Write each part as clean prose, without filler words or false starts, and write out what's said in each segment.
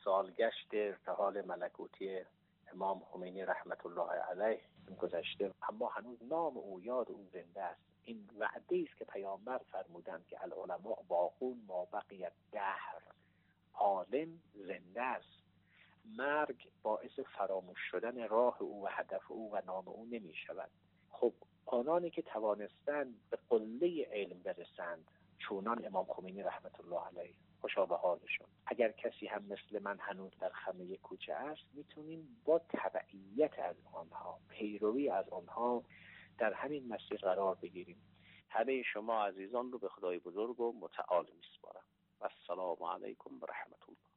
سالگشت ارتحال ملکوتی امام خمینی رحمت الله علیه گذشته، اما هنوز نام او یاد او زنده است. این وعده است که پیامبر فرمودند که العلماء باقون ما بقی الدهر، عالم زنده است، مرگ باعث فراموش شدن راه او و هدف او و نام او نمی شود. خب آنانی که توانستند به قله علم برسند چونان امام خمینی رحمت الله علیه، خوشا به حالشون. اگر کسی هم مثل من هنوز در خمه کوچه است، میتونیم با تبعیت از آنها، پیروی از آنها در همین مسیر قرار بگیریم. همه شما عزیزان رو به خدای بزرگ و متعال میسپارم. السلام علیکم و رحمت الله.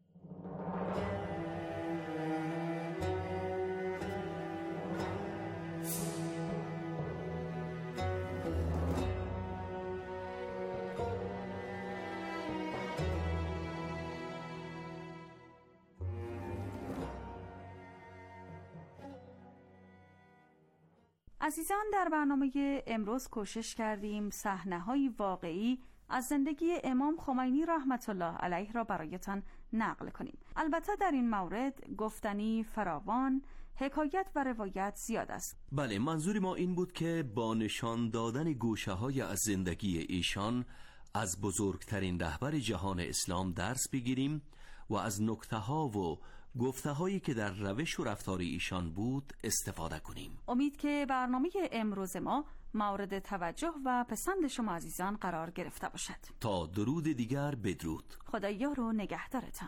عزیزان، در برنامه امروز کوشش کردیم صحنه‌های واقعی از زندگی امام خمینی رحمت الله علیه را برایتان نقل کنیم. البته در این مورد گفتنی فراوان، حکایت و روایت زیاد است. بله، منظور ما این بود که با نشان دادن گوشه‌های از زندگی ایشان از بزرگترین رهبر جهان اسلام درس بگیریم و از نکته‌ها و گفته‌هایی که در روش و رفتار ایشان بود استفاده کنیم. امید که برنامه امروز ما مورد توجه و پسند شما عزیزان قرار گرفته باشد. تا درود دیگر بدرود. خدایا رو نگهدارتان.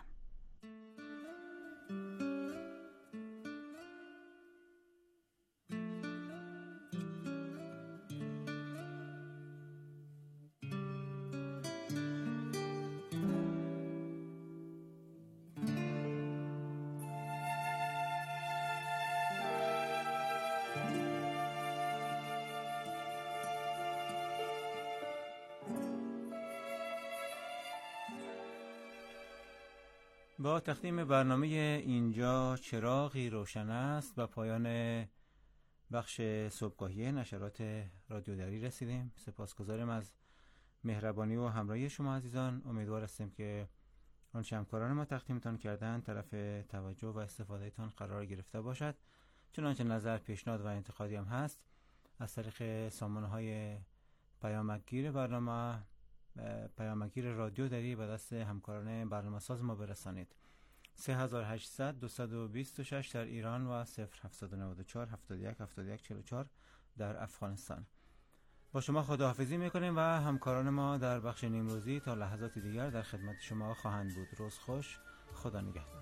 با تقدیم برنامه اینجا چراغی روشن است و پایان بخش صبحگاهی نشرات رادیو دری رسیدیم. سپاسگزاریم از مهربانی و همراهی شما عزیزان. امیدوار هستیم که آنچه همکاران ما تقدیمتان کردن طرف توجه و استفادهتان قرار گرفته باشد. چنانچه نظر، پیشنهاد و انتقادی هم هست، از طریق سامانه‌های پیامکگیر برنامه، پیامگیر رادیو دری به دست همکاران برنامه ساز ما برسانید. 3800 226 در ایران و 0794 71 71 44 در افغانستان. با شما خداحافظی میکنیم و همکاران ما در بخش نیمروزی تا لحظات دیگر در خدمت شما خواهند بود. روز خوش، خدا نگهدار.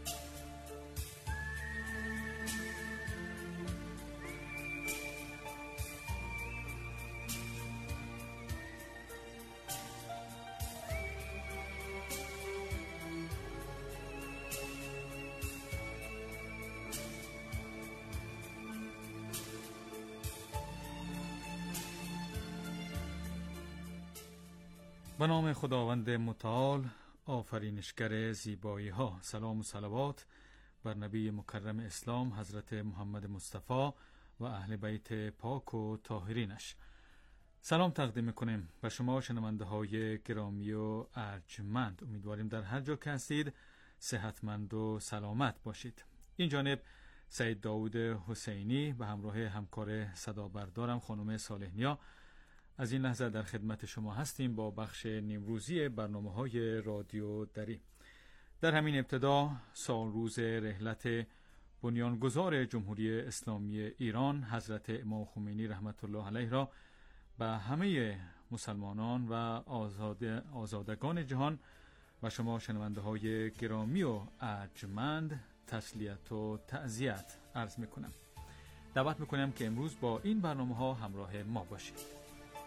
به نام خداوند متعال، آفرینشگر زیبایی ها. سلام و صلوات بر نبی مکرم اسلام حضرت محمد مصطفی و اهل بیت پاک و طاهرینش. سلام تقدیم میکنیم به شما شنونده های گرامی و ارجمند. امیدواریم در هر جا که هستید صحتمند و سلامت باشید. این جانب سید داود حسینی به همراه همکار صدا بردارم خانم صالح‌نیا از این لحظه در خدمت شما هستیم با بخش نیمروزی برنامه‌های رادیو دری. در همین ابتدا سالروز رحلت بنیانگذار جمهوری اسلامی ایران حضرت امام خمینی رحمت الله علیه را به همه مسلمانان و آزادگان جهان و شما شنونده های گرامی و ارجمند تسلیت و تعزیت عرض میکنم. دعوت میکنم که امروز با این برنامه ها همراه ما باشید.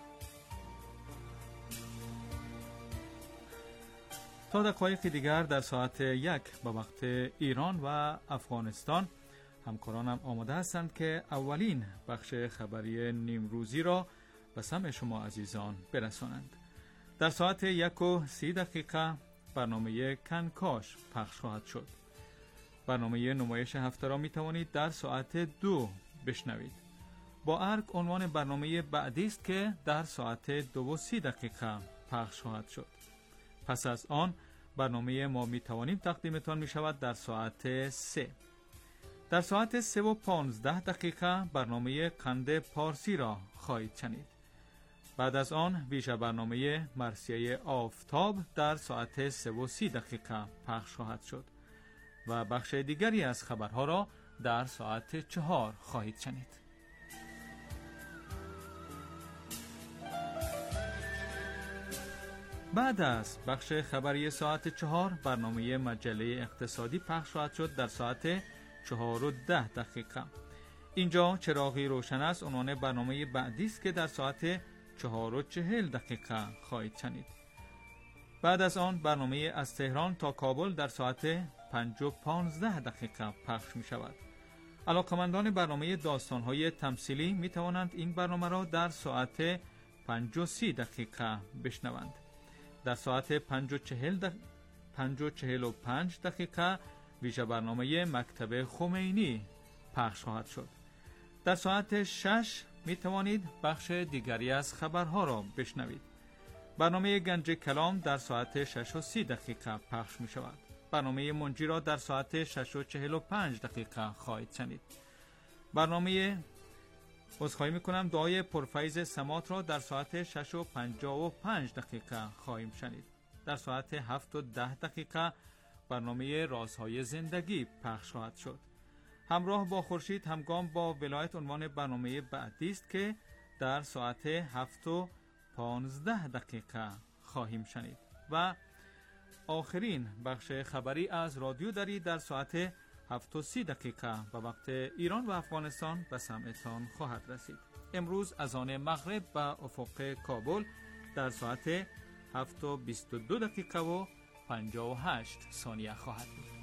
تا دقایق دیگر در ساعت 1 به وقت ایران و افغانستان همکارانم آماده هستند که اولین بخش خبری نیمروزی را به سمع شما عزیزان برسانند. در ساعت 1:30 برنامه کنکاش پخش خواهد شد. برنامه نمایش هفته را می توانید در ساعت 2 بشنوید. با ارگ عنوان برنامه بعدی است که در ساعت 2:30 پخش خواهد شد. پس از آن برنامه ما می توانیم تقدیمتان می شود در ساعت 3. در ساعت 3 و 15 دقیقه برنامه قند پارسی را خواهید شنید. بعد از آن ویژه برنامه مرثیه آفتاب در ساعت 3 و 30 دقیقه پخش خواهد شد و بخش دیگری از خبرها را در ساعت 4 خواهید شنید. بعد از بخش خبری ساعت 4 برنامه مجله اقتصادی پخش خواهد شد در ساعت 4 و 10 دقیقه. اینجا چراغی روشن است عنوان برنامه بعدی است که در ساعت 4 و 40 دقیقه خواهید شنید. بعد از آن برنامه از تهران تا کابل در ساعت 5 و 15 دقیقه پخش می شود. علاقمندان برنامه داستان‌های تمثیلی می توانند این برنامه را در ساعت 5 و 30 دقیقه بشنوند. در ساعت 5 و 45 دقیقه ویژه برنامه مکتب خمینی پخش خواهد شد. در ساعت 6 می توانید بخش دیگری از خبرها را بشنوید. برنامه گنج کلام در ساعت 6 و 30 دقیقه پخش می شود. برنامه منجی را در ساعت 6 و 45 دقیقه خواهید شنید. برنامه عذرخواهی میکنم دعای پرفیض سماط را در ساعت 6 و 55 دقیقه خواهیم شنید. در ساعت 7 و 10 دقیقه برنامه رازهای زندگی پخش خواهد شد. همراه با خورشید همگام با ولایت عنوان برنامه بعدی است که در ساعت 7 و 15 دقیقه خواهیم شنید و آخرین بخش خبری از رادیو دری در ساعت 7 و 30 دقیقه و وقت ایران و افغانستان به سمعتان خواهد رسید. امروز از آن مغرب به افق کابل در ساعت 7 و 22 دقیقه و 58 ثانیه خواهد بود.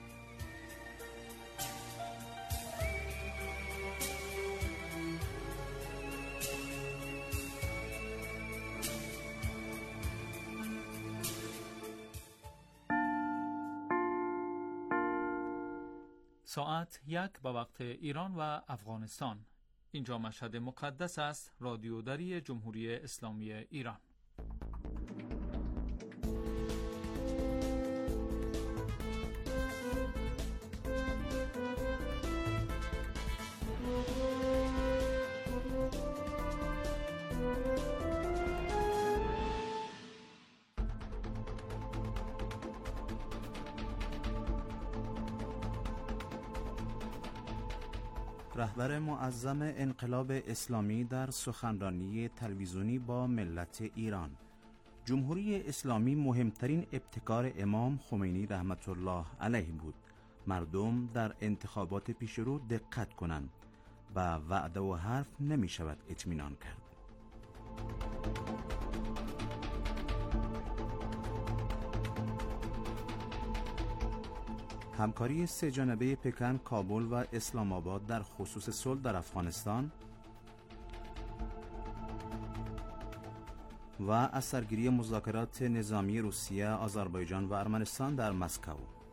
ساعت 1 به وقت ایران و افغانستان. اینجا مشهد مقدس است. رادیو دری جمهوری اسلامی ایران. رهبر معظم انقلاب اسلامی در سخنرانی تلویزیونی با ملت ایران: جمهوری اسلامی مهمترین ابتکار امام خمینی رحمت الله علیه بود. مردم در انتخابات پیشرو دقت کنند. به وعده و حرف نمی شود اطمینان کرد. همکاری سه جانبه پکن، کابل و اسلام آباد در خصوص صلح در افغانستان و اثرگیری مذاکرات نظامی روسیه، آذربایجان و ارمنستان در مسکو.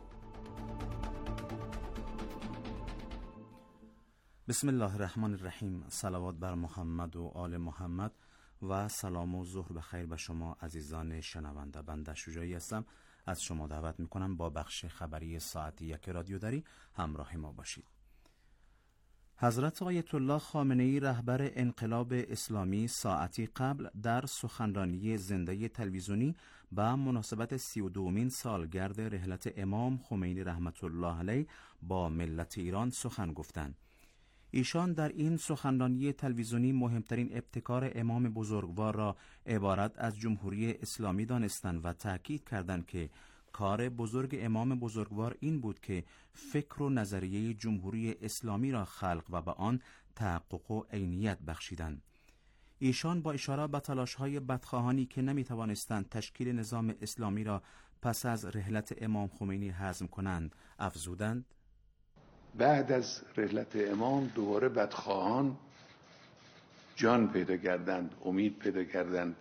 بسم الله الرحمن الرحیم. صلوات بر محمد و آل محمد و سلام و ظهر بخیر به شما عزیزان شنونده. بنده شجاعی هستم. از شما دعوت میکنم با بخش خبری ساعت 1 رادیو دری همراه ما باشید. حضرت آیت الله خامنه‌ای رهبر انقلاب اسلامی ساعتی قبل در سخنرانی زنده تلویزیونی به مناسبت 32مین سالگرد رحلت امام خمینی رحمت الله علیه با ملت ایران سخن گفتند. ایشان در این سخنرانی تلویزیونی مهمترین ابتکار امام بزرگوار را عبارت از جمهوری اسلامی دانستند و تأکید کردند که کار بزرگ امام بزرگوار این بود که فکر و نظریه جمهوری اسلامی را خلق و به آن تحقق و عینیت بخشیدند. ایشان با اشاره به تلاش‌های بدخواهانی که نمی‌توانستند تشکیل نظام اسلامی را پس از رحلت امام خمینی هضم کنند افزودند: بعد از رحلت امام دوباره بدخواهان جان پیدا کردند، امید پیدا کردند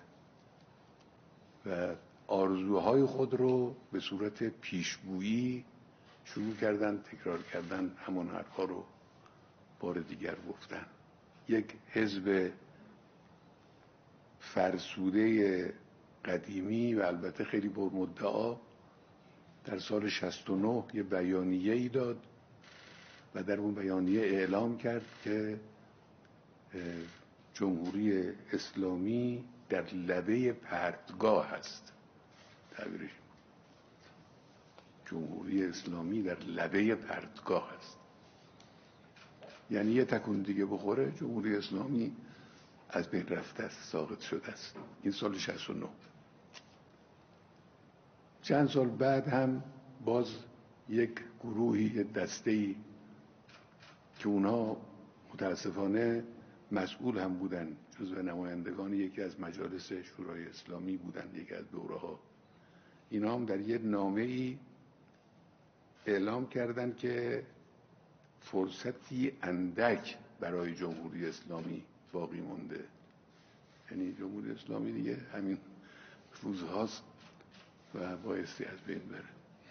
و آرزوهای خود رو به صورت پیشگویی شروع کردند تکرار کردند، همون حرفا رو بار دیگر گفتن. یک حزب فرسوده قدیمی و البته خیلی پرمدعا در سال 69 یه بیانیه ای داد و در اون بیانیه اعلام کرد که جمهوری اسلامی در لبه پرتگاه هست. تعبیرش جمهوری اسلامی در لبه پرتگاه هست، یعنی یه تکون دیگه بخوره جمهوری اسلامی از بین رفته است، ساقط شده است. این سال 69. چند سال بعد هم باز یک گروهی، دسته‌ای که اونها متاسفانه مسئول هم بودن، جزو نمایندگان یکی از مجالس شورای اسلامی بودن، یکی از دوره‌ها، اینا هم در یک نامه‌ای اعلام کردند که فرصتی اندک برای جمهوری اسلامی باقی مونده. یعنی جمهوری اسلامی دیگه همین روزهاست و بایستی از بین بره.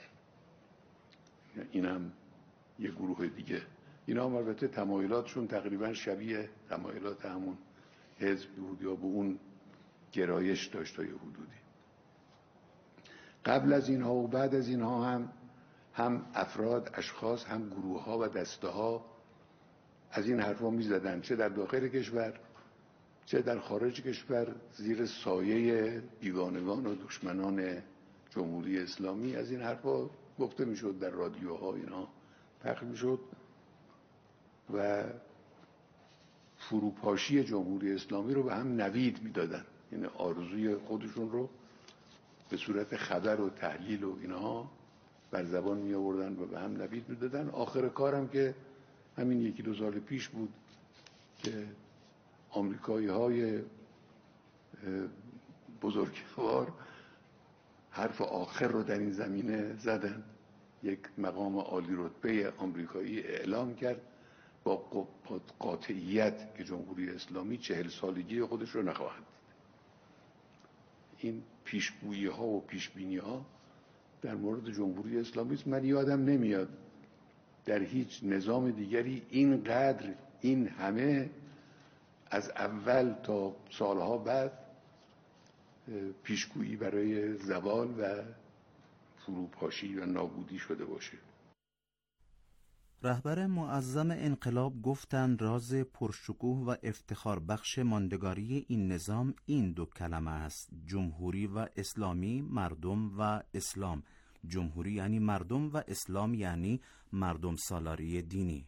این هم یه گروه دیگه. اینا هم البته تمایلاتشون تقریبا شبیه تمایلات همون حزب بود یا به اون گرایش داشت تا یه حدودی. قبل از اینها و بعد از اینها هم افراد، اشخاص، هم گروه ها و دسته ها از این حرفا می زدن، چه در داخل کشور چه در خارج کشور، زیر سایه بیگانگان و دشمنان جمهوری اسلامی از این حرفا گفته می شد، در رادیوها اینا پخش می شد و فروپاشی جمهوری اسلامی رو به هم نوید می دادن. یعنی آرزوی خودشون رو به صورت خبر و تحلیل و اینها بر زبان می آوردن و به هم نوید می دادن. آخر کارم که همین یکی دو سال پیش بود که آمریکایی های بزرگوار حرف آخر رو در این زمینه زدن. یک مقام عالی رتبه آمریکایی اعلام کرد با قاطعیت که جمهوری اسلامی 40 سالگی خودش رو نخواهد دید. این پیشگویی ها و پیشبینی ها در مورد جمهوری اسلامی است. من یادم نمیاد در هیچ نظام دیگری اینقدر این همه از اول تا سالها بعد پیشگویی برای زوال و فروپاشی و نابودی شده باشه. رهبر معظم انقلاب گفتند راز پرشکوه و افتخار بخش ماندگاری این نظام این دو کلمه است: جمهوری و اسلامی، مردم و اسلام. جمهوری یعنی مردم و اسلام یعنی مردم سالاری دینی.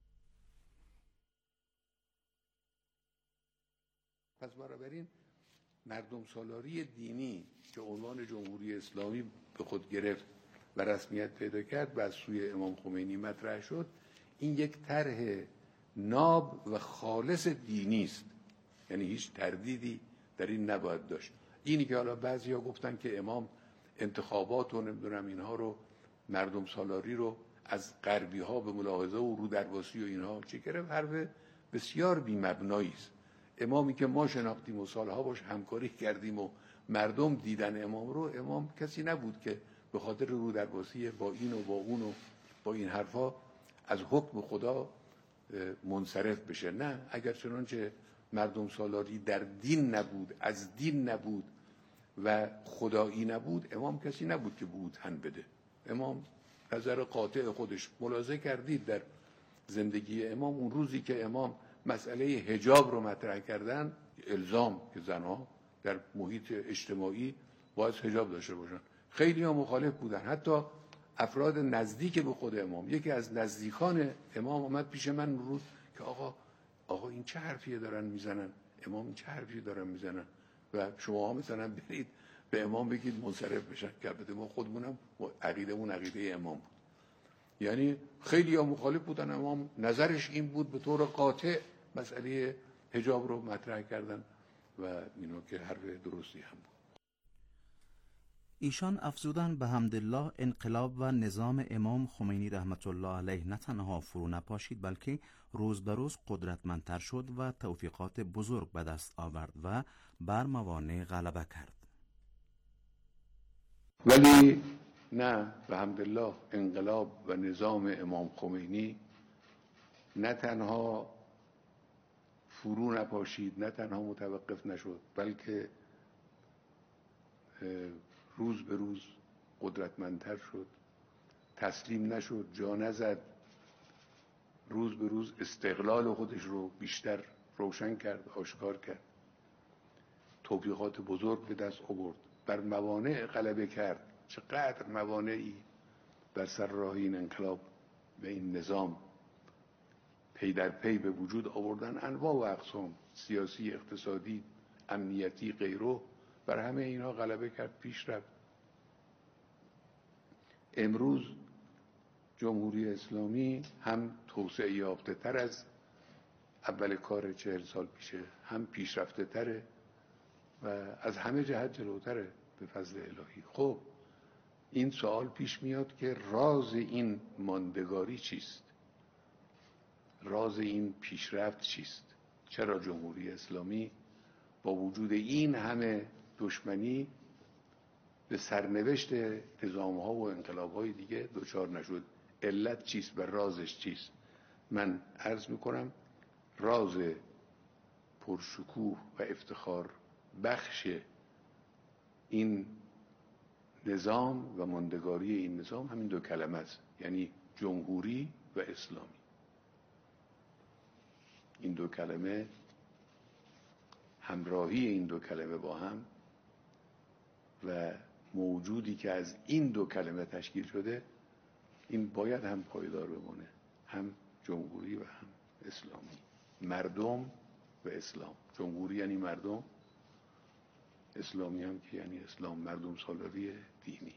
پس بنابراین مردم سالاری دینی که عنوان جمهوری اسلامی به خود گرفت و رسمیت پیدا کرد و از سوی امام خمینی مطرح شد، این یک طرح ناب و خالص دینی است. یعنی هیچ تردیدی در این نباید داشت. اینی که حالا بعضیا گفتن که امام انتخابات و نمیدونم اینها رو، مردم سالاری رو از غربی ها به ملاحظه و رودرواسی و اینها چه گرفت، حرف بسیار بی مبنایی است. امامی که ما شناختیم و سالها باش همکاری کردیم و مردم دیدن امام رو، امام کسی نبود که به خاطر رودرواسی با این و با اون و با این حرفا از حکم خدا منصرف بشه. نه، اگر چنانچه مردم سالاری در دین نبود، از دین نبود و خدایی نبود، امام کسی نبود که بوتن بده. امام نظر قاطع خودش، ملاحظه کردید در زندگی امام اون روزی که امام مسئله حجاب رو مطرح کردن، الزام که زنها در محیط اجتماعی باید حجاب داشته باشن، خیلی ها مخالف بودن. حتی افراد نزدیک به خود امام، یکی از نزدیکان امام اومد پیش من روز که آقا این چه حرفیه دارن میزنن، امام این چه حرفیه دارن میزنن و شما ها مثلا برید به امام بگید منصرف بشن، که البته ما خودمونم عقیدمون عقیده امام بود. یعنی خیلی ها مخالف بودن، امام نظرش این بود، به طور قاطع مسئله حجاب رو مطرح کردن و اینو که حرف درستی هم بود. ایشان افزودن به حمدالله انقلاب و نظام امام خمینی رحمت الله علیه نه تنها فرو نپاشید، بلکه روز به روز قدرتمندتر شد و توفیقات بزرگ به دست آورد و بر موانع غلبه کرد. ولی نه، به حمدالله انقلاب و نظام امام خمینی نه تنها فرو نپاشید، نه تنها متوقف نشد، بلکه روز به روز قدرتمندتر شد، تسلیم نشد، جا نزد، روز به روز استقلال خودش رو بیشتر روشن کرد، آشکار کرد، توفیقات بزرگ به دست آورد، بر موانع غلبه کرد. چقدر موانعی بر سر راه این انقلاب و این نظام پی در پی به وجود آوردن، انواع و اقسام، سیاسی، اقتصادی، امنیتی، غیره، بر همه اینا غلبه کرد، پیش رفت. امروز جمهوری اسلامی هم توسعه یافته تر از اول کار 40 سال پیشه، هم پیشرفته تره و از همه جهت جلوتره به فضل الهی. خب این سوال پیش میاد که راز این ماندگاری چیست؟ راز این پیشرفت چیست؟ چرا جمهوری اسلامی با وجود این همه دشمنی به سرنوشت نظام‌ها و انقلاب‌های دیگه دچار نشد؟ علت چیست و رازش چیست؟ من عرض میکنم راز پرشکوه و افتخار بخش این نظام و ماندگاری این نظام همین دو کلمه است، یعنی جمهوری و اسلامی. این دو کلمه، همراهی این دو کلمه با هم و موجودی که از این دو کلمه تشکیل شده، این باید هم پایدار بمونه، هم جمهوری و هم اسلامی. مردم و اسلام. جمهوری یعنی مردم، اسلامی هم که یعنی اسلام، مردم سالاری دینی.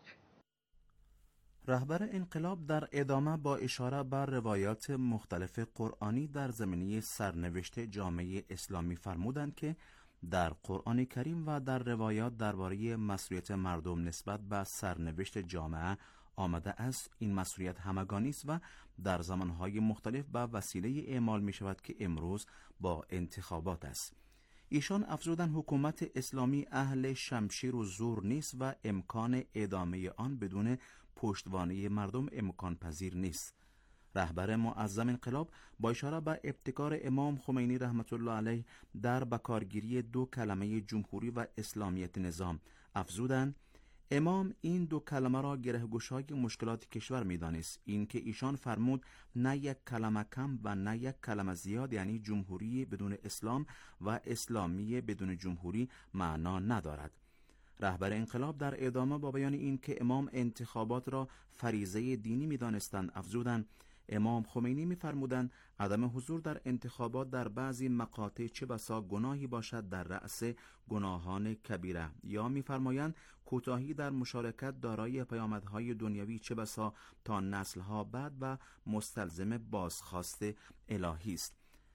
رهبر انقلاب در ادامه با اشاره بر روایات مختلف قرآنی در زمینه سرنوشت جامعه اسلامی فرمودند که در قرآن کریم و در روایات درباره مسئولیت مردم نسبت به سرنوشت جامعه آمده است. این مسئولیت همگانی است و در زمانهای مختلف به وسیله اعمال می شود که امروز با انتخابات است. ایشان افزودن حکومت اسلامی اهل شمشیر و زور نیست و امکان ادامه آن بدون پشتوانه مردم امکان پذیر نیست. رهبر معظم انقلاب با اشاره به ابتکار امام خمینی رحمت الله علیه در بکارگیری دو کلمه جمهوری و اسلامیت نظام افزودند امام این دو کلمه را گره‌گشای مشکلات کشور می‌دانست. این که ایشان فرمود نه یک کلمه کم و نه یک کلمه زیاد، یعنی جمهوری بدون اسلام و اسلامی بدون جمهوری معنا ندارد. رهبر انقلاب در ادامه با بیان این که امام انتخابات را فریضه دینی می‌دانستند افزودند امام خمینی می‌فرمودند عدم حضور در انتخابات در بعضی مقاطع چه بسا گناهی باشد در رأس گناهان کبیره، یا می‌فرمایند کوتاهی در مشارکت دارای پیامدهای دنیوی چه بسا تا نسل‌ها بعد و مستلزم بازخواست الهی است.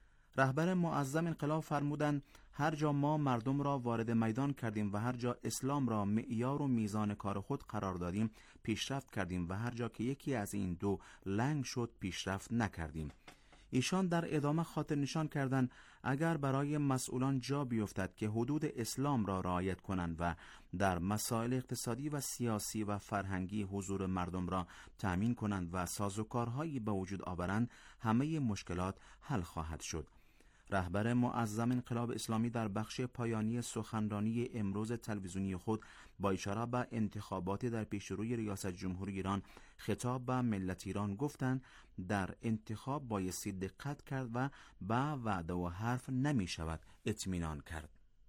رهبر معظم انقلاب فرمودند هر جا ما مردم را وارد میدان کردیم و هر جا اسلام را معیار و میزان کار خود قرار دادیم پیشرفت کردیم و هر جا که یکی از این دو لنگ شد پیشرفت نکردیم. ایشان در ادامه خاطر نشان کردند اگر برای مسئولان جا بیفتد که حدود اسلام را رعایت کنند و در مسائل اقتصادی و سیاسی و فرهنگی حضور مردم را تأمین کنند و سازوکارهایی به وجود آورند همه مشکلات حل خواهد شد. رهبر معظم انقلاب اسلامی در بخش پایانی سخنرانی امروز تلویزیونی خود با اشاره به انتخابات در پیشروی ریاست جمهوری ایران خطاب به ملت ایران گفتند در انتخاب بایستی دقت کرد و به وعده و حرف نمی شود اطمینان کرد.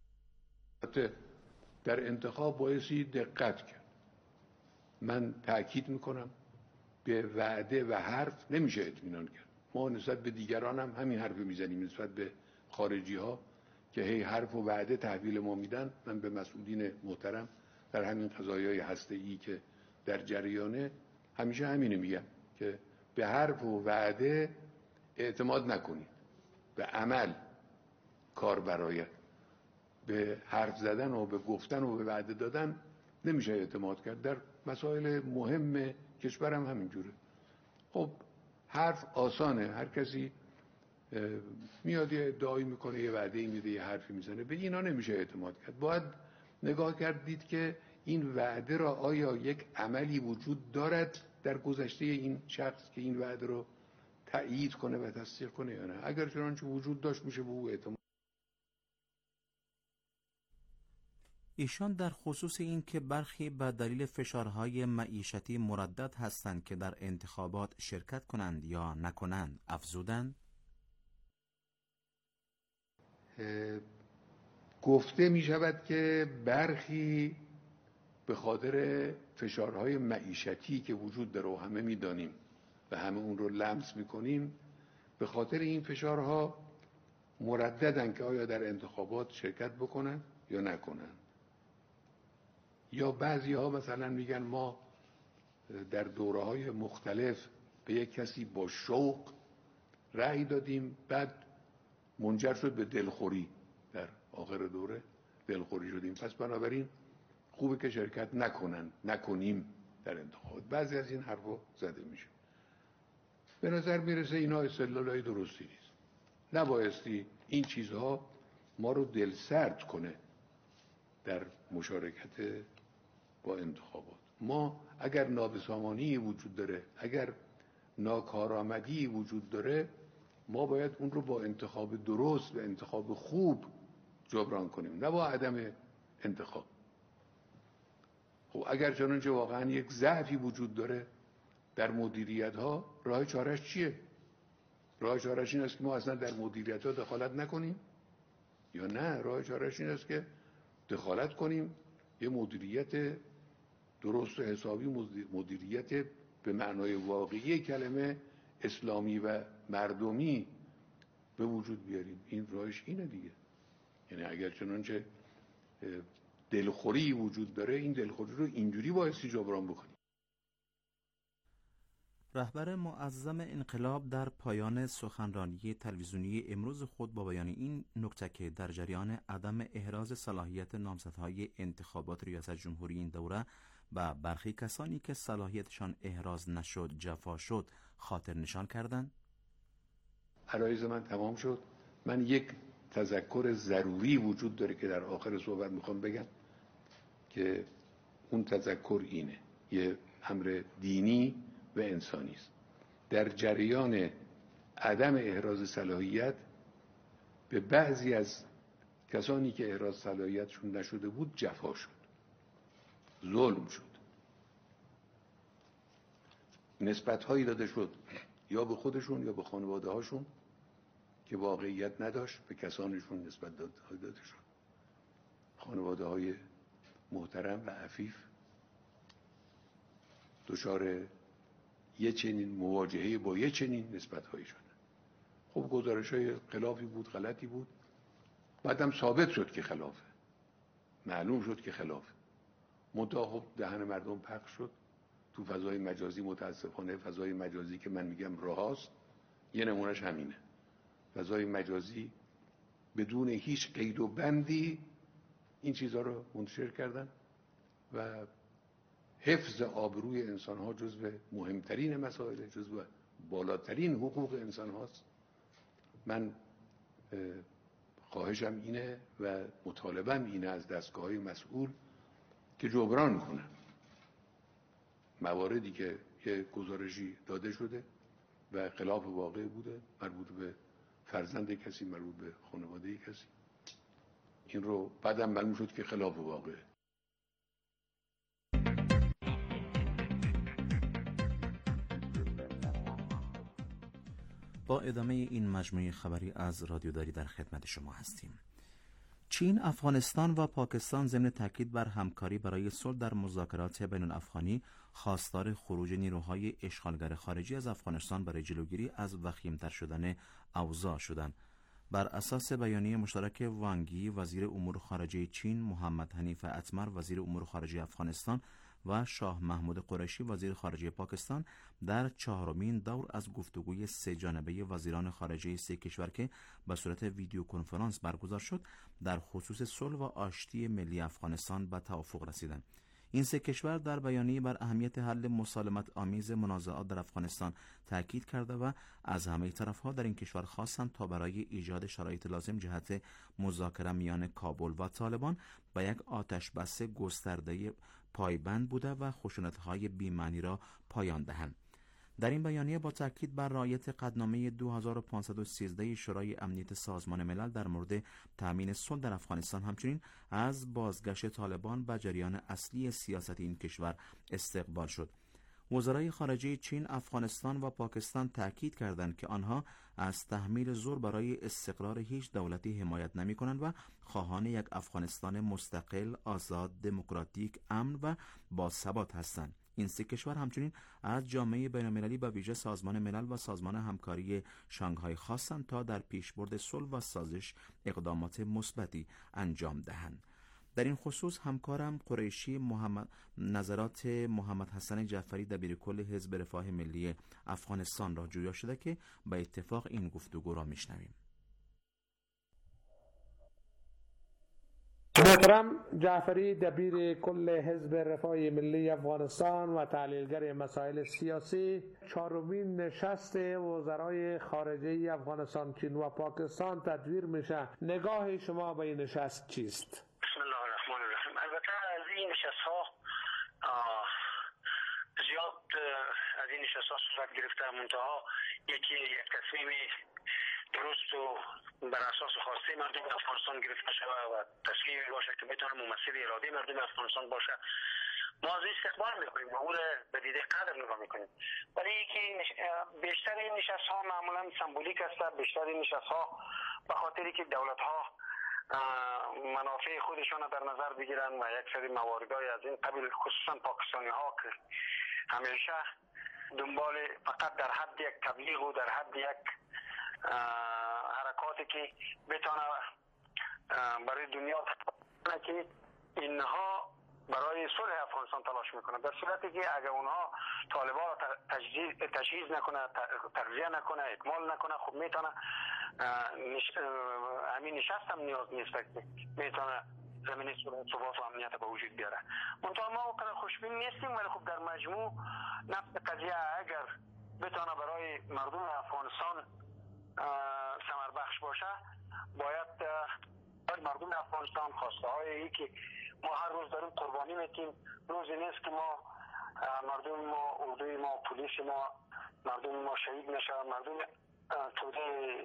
در انتخاب بایستی دقت کرد. من تأکید میکنم به وعده و حرف نمیشه اطمینان کرد. ما نسبت به دیگران هم همین حرف میزنیم، نسبت به خارجی ها که هی حرف و وعده تحویل ما میدن. من به مسئولین محترم در همین قضایای هسته‌ای که در جریانه همیشه همینو میگم که به حرف و وعده اعتماد نکنید، به عمل کار برای به حرف زدن و به گفتن و به وعده دادن نمیشه اعتماد کرد. در مسائل مهم کشورم همینجوره. خب حرف آسانه، هر کسی میاد یه ادعایی میکنه، یه وعده میده، یه حرفی میزنه، به اینا نمیشه اعتماد کرد. باید نگاه کردید که این وعده را آیا یک عملی وجود دارد در گذشته این شخص که این وعده رو تأیید کنه و تصدیق کنه یا نه. اگر چنانچه وجود داشت میشه به او اعتماد. ایشان در خصوص این که برخی به دلیل فشارهای معیشتی مردد هستند که در انتخابات شرکت کنند یا نکنند افزودند. گفته می شود که برخی به خاطر فشارهای معیشتی که وجود داره و همه می دانیم و همه اون رو لمس می کنیم، به خاطر این فشارها مرددن که آیا در انتخابات شرکت بکنن یا نکنن. یا بعضی ها مثلا میگن ما در دوره‌های مختلف به یک کسی با شوق رأی دادیم، بعد منجر شد به دلخوری، در آخر دوره دلخوری شدیم، پس بنابراین خوبه که شرکت نکنیم در انتخابات. بعضی از این حرفا زده میشه. به نظر میرسه اینا استدلالای درستی نیست. نبایستی این چیزها ما رو دلسرد کنه در مشارکت با انتخابات. ما اگر نابسامانی وجود داره، اگر ناکارآمدی وجود داره، ما باید اون رو با انتخاب درست و انتخاب خوب جبران کنیم، نه با عدم انتخاب. خب اگر چنانچه واقعا یک ضعفی وجود داره در مدیریت ها، راه چارش چیه؟ راه چارش این است که ما اصلا در مدیریت ها دخالت نکنیم، یا نه راه چارش این است که دخالت کنیم، یه مدیریت درست و حسابی، مدیریت به معنای واقعی کلمه اسلامی و مردمی به وجود بیاریم. این راهش اینه دیگه. یعنی اگر چنانچه دلخوری وجود داره، این دلخوری رو اینجوری بایستی جبران بکنیم. رهبر معظم انقلاب در پایان سخنرانی تلویزیونی امروز خود با بیان این نکته که در جریان عدم احراز صلاحیت نامزدهای انتخابات ریاست جمهوری این دوره و برخی کسانی که صلاحیتشان احراز نشد جفا شد خاطر نشان کردند. عرایض من تمام شد. من یک تذکر ضروری وجود داره که در آخر صحبت میخوام بگم که اون تذکر اینه، یه امر دینی و انسانی است. در جریان عدم احراز صلاحیت به بعضی از کسانی که احراز صلاحیتشون نشده بود جفا شد، ظلم شد، نسبت‌هایی داده شد یا به خودشون یا به خانواده هاشون که واقعیت نداشت، به کسانشون نسبت داده شد. خانواده های محترم و عفیف دچار یه چنین مواجهه با یه چنین نسبت‌هایی شدن. خب گزارش‌های خلافی بود، غلطی بود، بعدم ثابت شد که خلافه، معلوم شد که خلافه، منتها خب دهن مردم پخش شد تو فضای مجازی. متاسفانه فضای مجازی که من میگم راهاست، یه نمونهش همینه. فضای مجازی بدون هیچ قید و بندی این چیزها رو منتشر کردن و حفظ آبروی انسان ها جزو مهمترین مسائل، جزو بالاترین حقوق انسان هاست. من خواهشم اینه و مطالبم اینه از دستگاه های مسئول که جبران کنن مواردی که یه گزارشی داده شده و خلاف واقع بوده، مربوط به فرزند کسی، مربوط به خانواده کسی، این رو بعدم معلوم شد که خلاف واقعه. با ادامه این مجموعه خبری از رادیوداری در خدمت شما هستیم. چین، افغانستان و پاکستان ضمن تاکید بر همکاری برای صلح در مذاکرات بین الافغانی خواستار خروج نیروهای اشغالگر خارجی از افغانستان برای جلوگیری از وخیم‌تر شدن اوضاع شدند. بر اساس بیانیه مشترک وانگ یی وزیر امور خارجه چین، محمد حنیف اتمر وزیر امور خارجه افغانستان و شاه محمود قریشی وزیر خارجه پاکستان در چهارمین دور از گفتگوی سه جانبه وزیران خارجه سه کشور که به صورت ویدیو کنفرانس برگزار شد در خصوص صلح و آشتی ملی افغانستان به توافق رسیدند. این سه کشور در بیانیه بر اهمیت حل مسالمت آمیز منازعات در افغانستان تاکید کرده و از همه طرف‌ها در این کشور خواستند تا برای ایجاد شرایط لازم جهت مذاکره میان کابل و طالبان و یک آتش بس گسترده پایبند بوده و خشونت‌های بی‌معنی را پایان دهند. در این بیانیه با تاکید بر رعایت قطعنامه 2513 شورای امنیت سازمان ملل در مورد تأمین صلح در افغانستان، همچنین از بازگشت طالبان به جریان اصلی سیاست این کشور استقبال شد. وزرای خارجه چین، افغانستان و پاکستان تأکید کردند که آنها از تحمیل زور برای استقرار هیچ دولتی حمایت نمی‌کنند و خواهان یک افغانستان مستقل، آزاد، دموکراتیک، امن و باثبات هستند. این سه کشور همچنین از جامعه بین‌المللی به ویژه سازمان ملل و سازمان همکاری شانگهای خواستند تا در پیشبرد صلح و سازش اقدامات مثبتی انجام دهند. در این خصوص همکارم قریشی نظرات محمد حسن جعفری دبیرکل حزب رفاه ملی افغانستان را جویا شده که به اتفاق این گفتگو را میشنویم. محترم جعفری دبیر کل حزب رفاه ملی افغانستان و تحلیلگر مسائل سیاسی، چهارمین نشست وزرای خارجه افغانستان، چین و پاکستان تدبیر میشه. نگاه شما به این نشست چیست؟ بسم الله الرحمن الرحیم. البته از این نشست ها زیاد از این نشست ها صورت گرفته، منتها یک تصمیم درست و بر اساس خواسته مردم افغانستان گرفته شود و تصمیمی باشه که بتونه ممثل اراده مردم افغانستان باشه. ما از استقبال میکنیم و او را به دیده قدر نگاه میکنیم، ولی یکی بیشتر این نشست ها معمولا سمبولیک است. بیشتر این نشست ها به خاطری که دولت ها منافع خودشان در نظر بگیرن و یک سری مواردهای از این قبیل، خصوصا پاکستانی ها که همیشه دنبال فقط در حد یک تبلیغ و در حد یک حرکاتی که بتونه برای دنیا که اینها برای صلح افغانستان تلاش میکنه، در صورتی که اگر اونها طالبان را تجهیز نکنه، تغذیه نکنه، اکمال نکنه، خب میتونه همین نشست هم نیاز نیست که میتونه زمینه ثبات و امنیت به وجود بیاره. منتها ما خوشبین نیستیم، ولی خب در مجموع نفس قضیه اگر بتونه برای مردم افغانستان ثمر بخش باشه، باید مردم افغانستان خواسته های که ما هر روز داریم قربانی میتیم، روزی نیست که ما مردم ما، اردوی ما، پلیس ما، مردم ما شهید نشه، مردم توده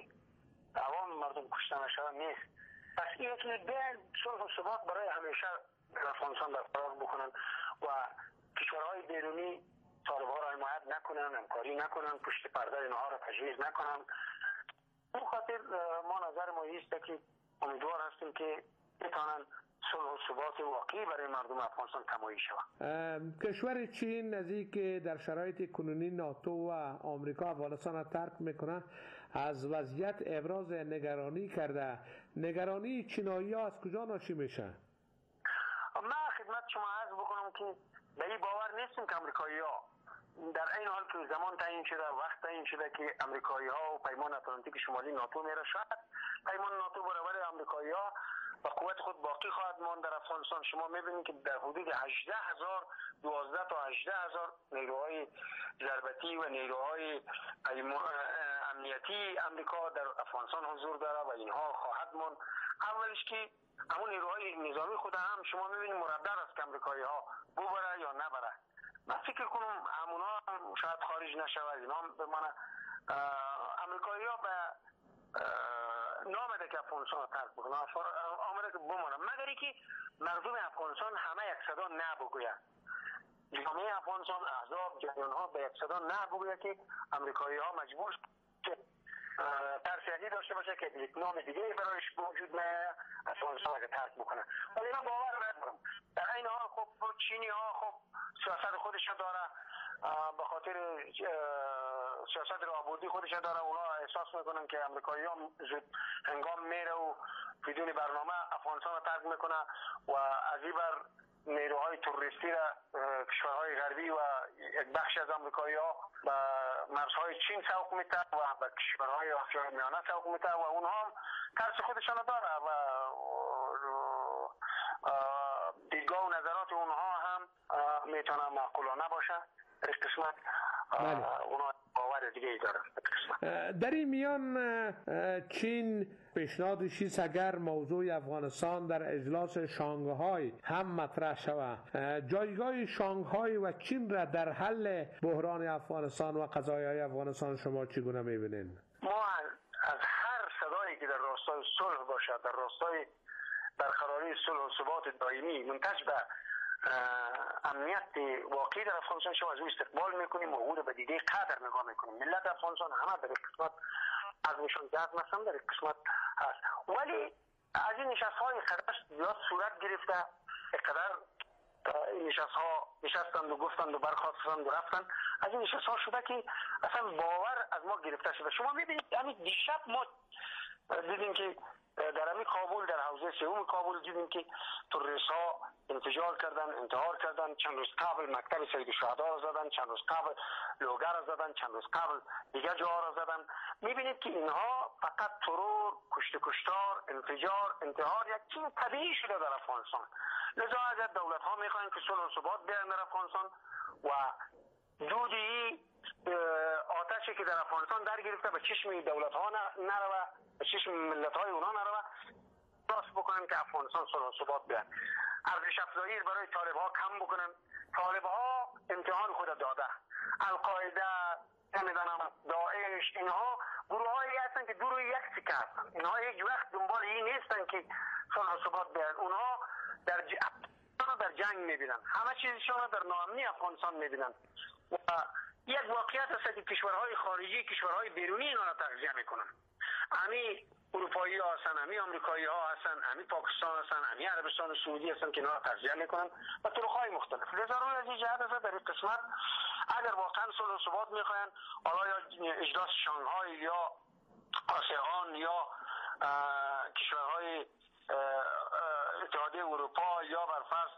عوام مردم کشته نشه نیست. پس این که بیاین صلح و ثبات برای همیشه افغانستان برقرار بکنن و کشورهای بیرونی طالب‌ها را حمایت نکنن، همکاری نکنن، پشت پرده اینها را تجویز نکنن. این خاطر ما نظر ما است که امیدوار هستیم که بتوانند صلح و ثبات واقعی برای مردم افغانستان تمایل شود. کشور چین از اینکه در شرایط کنونی ناتو و آمریکا افغانستان را ترک میکنه از وضعیت ابراز نگرانی کرده. نگرانی چینایی ها از کجا ناشی میشه؟ من خدمت شما عرض بکنم که به این باور نیستیم که امریکایی ها در این حال که زمان تعیین شده، وقت تعیین شده که امریکایی ها و پیمان اتلانتیک شمالی ناتو میره، شاید پیمان ناتو برابر امریکایی ها و قوت خود باقی خواهد ماند در افغانستان. شما میبینید که در حدود 18,000 12 تا 18,000 نیروهای ضربتی و نیروهای امنیتی امریکا در افغانستان حضور داره و اینها خواهد ماند. اولش که همون نیروهای نظامی خود هم شما میبینید مردد است که امریکایی ها ببره یا نبره. من فکر کنم همونها هم شاید خارج نشود. اینا بمانه امریکایی ها به نامده که افغانستان ترک بکنه، آمده که بمانه، مگر اینکه مردم افغانستان همه یک صدا نه بگوید. جامعه افغانستان، احزاب، جریان ها به یک صدا نه بگوید که امریکایی ها مجبور که ترسیدی داشته باشه که یک نام دیگه برایش وجود نه افغانستان که ترک بکنه. ولی من باور ندارم. در این حال خب چینی ها خب سیاست خودش داره، به خاطر سیاست رابودی خودش داره. اونا احساس میکنن که امریکایی ها زود هنگام میره و بدون برنامه افغانستان رو ترک میکنه و از این بر نیروهای تروریستی را کشورهای غربی و یک بخش از امریکایی ها به مرزهای چین سوق میده و به کشورهای آسیای میانه سوق میده و اونها هم ترس خودشان داره و دیدگاه و نظرات اونها هم میتونه معقولانه باشه. در قسمت اونها باور دیگه ای داره. در این میان چین پیشنهادش است اگر موضوع افغانستان در اجلاس شانگهای هم مطرح شود، جایگاه شانگهای و چین را در حل بحران افغانستان و قضایای افغانستان شما چگونه می‌بینید؟ ما از هر صدایی که در راستای صلح باشد، در راستای برقراری صلح و ثبات دائمی منتج به امنیت واقعی در افغانستان شما از او استقبال میکنیم و او را به دیده قدر نگاه میکنیم. ملت افغانستان همه در یک قسمت از نشان جذب هستند، در یک قسمت هست، ولی از این نشست‌های خدش زیاد صورت گرفته، اقدر این نشستند و گفتند و برخاستند و رفتند. از این نشست‌ها شده که اصلا باور از ما گرفته شده. شما میبینید همین دیشب ما دیدیم که در همین کابل، در حوزه سوم کابل دیدیم که تروریست‌ها انفجار کردن، انتحار کردن. چند روز قبل مکتب سید الشهدا را زدن، چند روز قبل لوگر را زدن، چند روز قبل دیگر جاها را زدن. میبینید که اینها فقط ترور، کشتار، انفجار، انتحار یک چیز طبیعی شده در افغانستان. لذا اگر دولت‌ها میخواین که صلح و ثبات بیارن در افغانستان و دودی آتشی که در افغانستان در گرفته به چشم دولت‌ها نروه، به چشم ملت‌های اونا نروه، راست بکنن که افغانستان صلح و ثبات بیارن. ارزش افزایی برای طالب‌ها کم بکنن. طالب‌ها امتحان خود داده. القاعده، نمیدونم داعش، اینها گروه‌هایی هستن که دور یک سکه هستن. اینها هیچ وقت دنبال این نیستن که صلح و ثبات بیارن. اونها در جنگ میبینن، همه چیزشون در ناامنی افغانستان میبینن. و یک واقعیت است که کشورهای خارجی، کشورهای بیرونی اینا را تغذیه میکنن. همین اروپایی ها هستن، همین آمریکایی ها هستن، همین پاکستان هستن، همین عربستان سعودی هستن که اینا را تغذیه میکنن و طرق‌های مختلف. لذا روی از این جهت است در این قسمت اگر واقعا صلح و ثبات میخواین، حالا یا اجلاس شانگهای یا آسیان یا کشورهای اتحادیه اروپا یا برفرض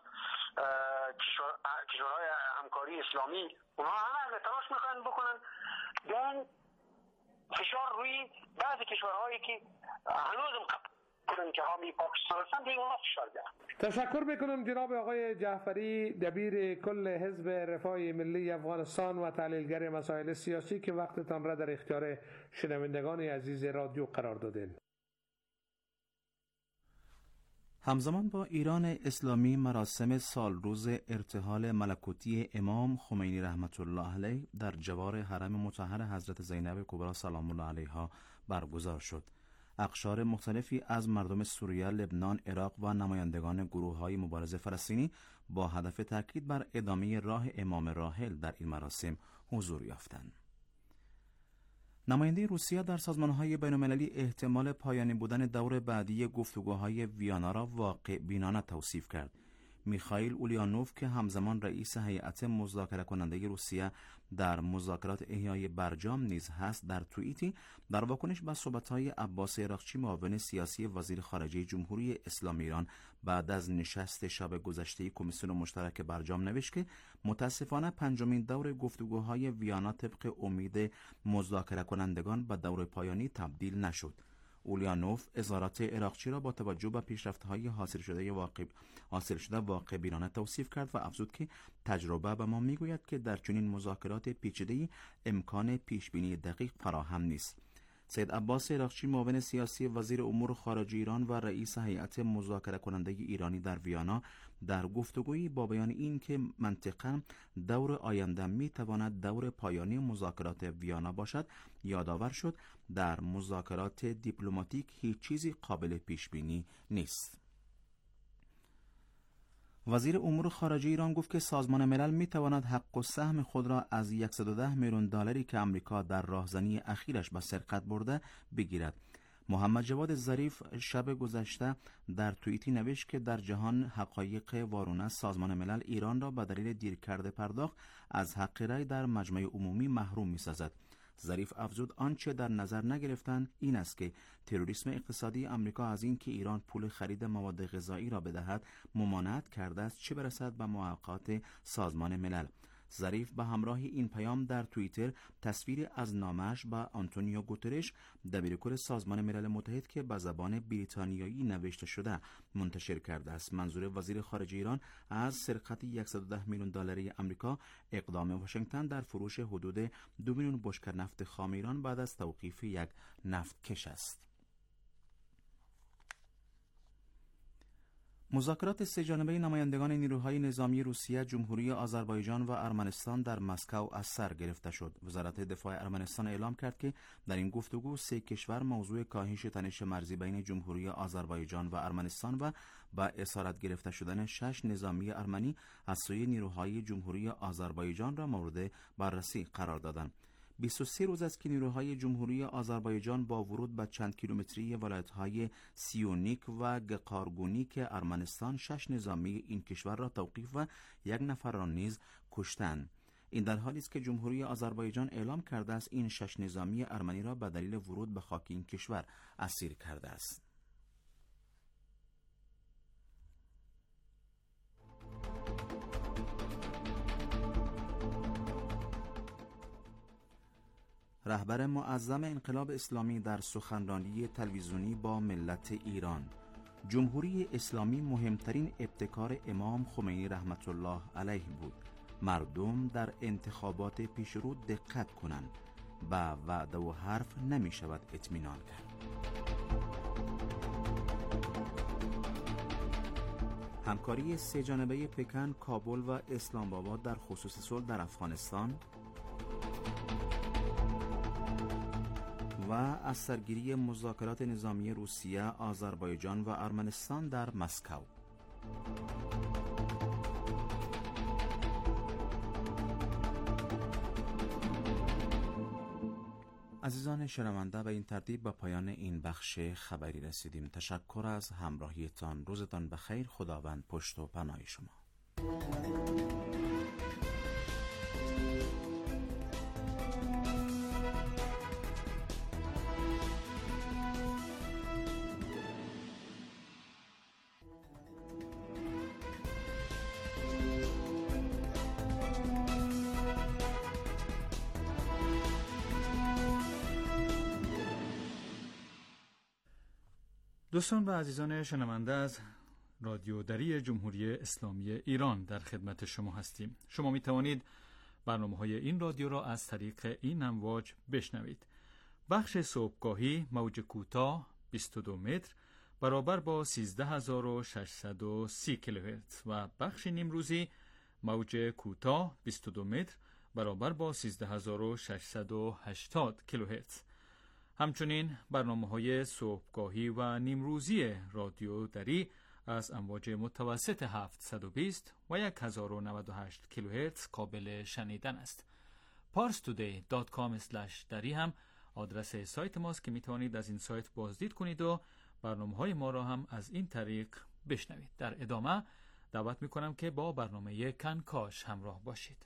کشورهای همکاری اسلامی، اونها همه تلاش میخوان بکنن بیان فشار روی بعضی کشورهایی که هنوز کنن که حامی پاکستان هستند دیگه اونها فشار بیارن. تشکر میکنم جناب آقای جعفری، دبیر کل حزب رفاه ملی افغانستان و تحلیلگر مسائل سیاسی که وقتتان را در اختیار شنوندگان عزیز رادیو قرار دادین. همزمان با ایران اسلامی مراسم سالروز ارتحال ملکوتی امام خمینی رحمت الله علیه در جوار حرم مطهر حضرت زینب کبری سلام الله علیها برگزار شد. اقشار مختلفی از مردم سوریه، لبنان، عراق و نمایندگان گروه‌های مبارزه فلسطینی با هدف تاکید بر ادامه راه امام راحل در این مراسم حضور یافتند. نماینده روسیه در سازمان‌های بین‌المللی احتمال پایانی بودن دور بعدی گفتگوهای ویانا را واقع بینانه توصیف کرد. میخائیل اولیانوف که همزمان رئیس هیئت مذاکره کننده روسیه در مذاکرات احیای برجام نیز هست، در توییتی در واکنش به صحبت‌های عباس عراقچی معاون سیاسی وزیر خارجه جمهوری اسلامی ایران بعد از نشست شب گذشته کمیسیون مشترک برجام نوشت که متاسفانه پنجمین دور گفتگوهای ویانا طبق امید مذاکره کنندگان به دور پایانی تبدیل نشد. اولیانوف اظهارات عراقچی را با توجه به پیشرفت‌های حاصل شده واقع بینانه توصیف کرد و افزود که تجربه به ما میگوید که در چنین مذاکرات پیچیده امکان پیشبینی دقیق فراهم نیست. سید عباس عراقچی معاون سیاسی وزیر امور خارجه ایران و رئیس هیئت مذاکره کننده ایرانی در ویانا در گفتگویی با بیان این که منطقاً دور آینده می تواند دور پایانی مذاکرات ویانا باشد یادآور شد در مذاکرات دیپلماتیک هیچ چیزی قابل پیش بینی نیست. وزیر امور خارجه ایران گفت که سازمان ملل می تواند حق و سهم خود را از 110 میلیون دلاری که آمریکا در راهزنی اخیرش به سرقت برده بگیرد. محمد جواد ظریف شب گذشته در توییتی نوشت که در جهان حقایق وارونه سازمان ملل ایران را به دلیل دیرکرد پرداخت از حق رأی در مجمع عمومی محروم می‌سازد. ظریف افزود آنچه در نظر نگرفتند این است که تروریسم اقتصادی آمریکا از این که ایران پول خرید مواد غذایی را بدهد ممانعت کرده است، چه برسد به موافقات سازمان ملل. ظریف به همراه این پیام در توییتر تصویری از نامش به آنتونیو گوترش دبیرکل سازمان ملل متحد که به زبان بریتانیایی نوشته شده منتشر کرده است. منظور وزیر خارجه ایران از سرقت 110 میلیون دلاری آمریکا اقدام واشنگتن در فروش حدود 2 میلیون بشکه نفت خام ایران بعد از توقیف یک نفتکش است. مذاکرات سه‌جانبه نمایندگان نیروهای نظامی روسیه، جمهوری آذربایجان و ارمنستان در مسکو از سر گرفته شد. وزارت دفاع ارمنستان اعلام کرد که در این گفتگو سه کشور موضوع کاهش تنش مرزی بین جمهوری آذربایجان و ارمنستان و با اسارت گرفته شدن 6 نظامی ارمنی از سوی نیروهای جمهوری آذربایجان را مورد بررسی قرار دادند. 23 روز است که نیروهای جمهوری آذربایجان با ورود به چند کیلومتری ولایت‌های سیونیک و گقارگونیک ارمنستان 6 نظامی این کشور را توقیف و 1 نفر را نیز کشتند. این در حالی است که جمهوری آذربایجان اعلام کرده است این 6 نظامی ارمنی را به دلیل ورود به خاک این کشور اسیر کرده است. رهبر معظم انقلاب اسلامی در سخنرانی تلویزیونی با ملت ایران: جمهوری اسلامی مهمترین ابتکار امام خمینی رحمت الله علیه بود. مردم در انتخابات پیشرو دقت کنند. با وعده و حرف نمی شود اطمینان کرد. همکاری سه‌جانبه پکن، کابل و اسلام آباد در خصوص صلح در افغانستان و از سرگیری مذاکرات نظامی روسیه، آذربایجان و ارمنستان در مسکو. عزیزان شنونده، به این ترتیب به پایان این بخش خبری رسیدیم. تشکر از همراهیتان. روزتان بخیر. خداوند پشت و پناه شما. دوستان و عزیزان شنونده از رادیو دری جمهوری اسلامی ایران در خدمت شما هستیم. شما می توانید برنامه‌های این رادیو را از طریق این امواج بشنوید. بخش صبحگاهی موج کوتاه 22 متر برابر با 13630 کیلوهرتز و بخش نیمروزی موج کوتاه 22 متر برابر با 13680 کیلوهرتز. همچنین برنامه‌های صبحگاهی و نیمروزی رادیو دری از امواج متوسط 720 و 1098 کیلوهرتز قابل شنیدن است. parstoday.com/dari هم آدرس سایت ماست که میتوانید از این سایت بازدید کنید و برنامه‌های ما را هم از این طریق بشنوید. در ادامه دعوت میکنم که با برنامه کنکاش همراه باشید.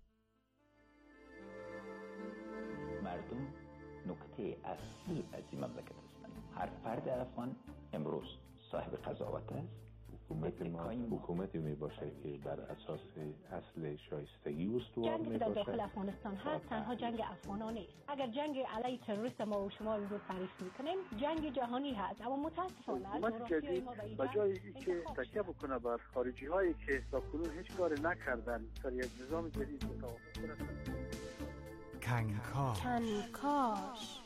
مردم نکته اصلی از این مملکت هستند. هر فرد افغان امروز صاحب قضاوت است. حکومتی می باشه که بر اساس اصل شایستگی استوار جنگی می که در باشه. داخل افغانستان هست تنها جنگ افغانان نیست. اگر جنگ علیه تروریست ما و شما رو تعریف میکنیم، جنگ جهانی هست. اما متاسفانه حکومت جدید به جای اینکه تکیه بکنه بر خارجی هایی که تاکنون هیچ کاری نکردن در یک نظام جدید توافق کنند. کنکاش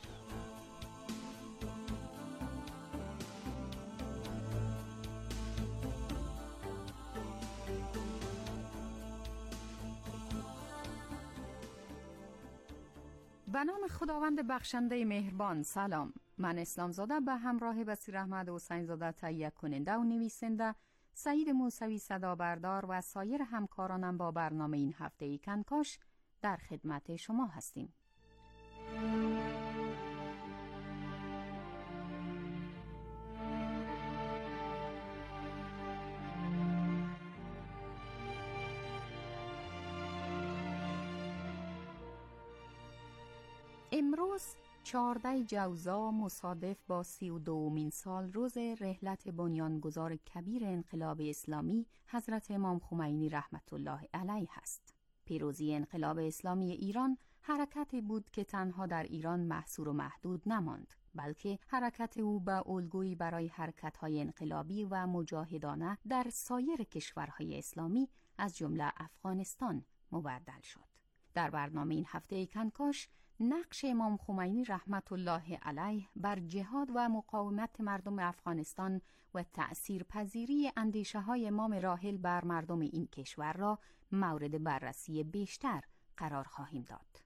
به نام خداوند بخشنده مهربان. سلام، من اسلام زاده به همراه بصیر احمد حسین زاده تهیه کننده و نویسنده، سعید موسوی صدا بردار و سایر همکارانم با برنامه این هفته کنکاش در خدمت شما هستیم. امروز 14 جوزا مصادف با 32مین سال روز رحلت بنیانگذار کبیر انقلاب اسلامی حضرت امام خمینی رحمت الله علیه است. پیروزی انقلاب اسلامی ایران حرکتی بود که تنها در ایران محصور و محدود نماند، بلکه حرکت او به الگویی برای حرکت‌های انقلابی و مجاهدانه در سایر کشورهای اسلامی از جمله افغانستان مبدل شد. در برنامه این هفته کنکاش نقش امام خمینی رحمت الله علیه بر جهاد و مقاومت مردم افغانستان و تأثیرپذیری اندیشه‌های امام راحل بر مردم این کشور را مورد بررسی بیشتر قرار خواهیم داد.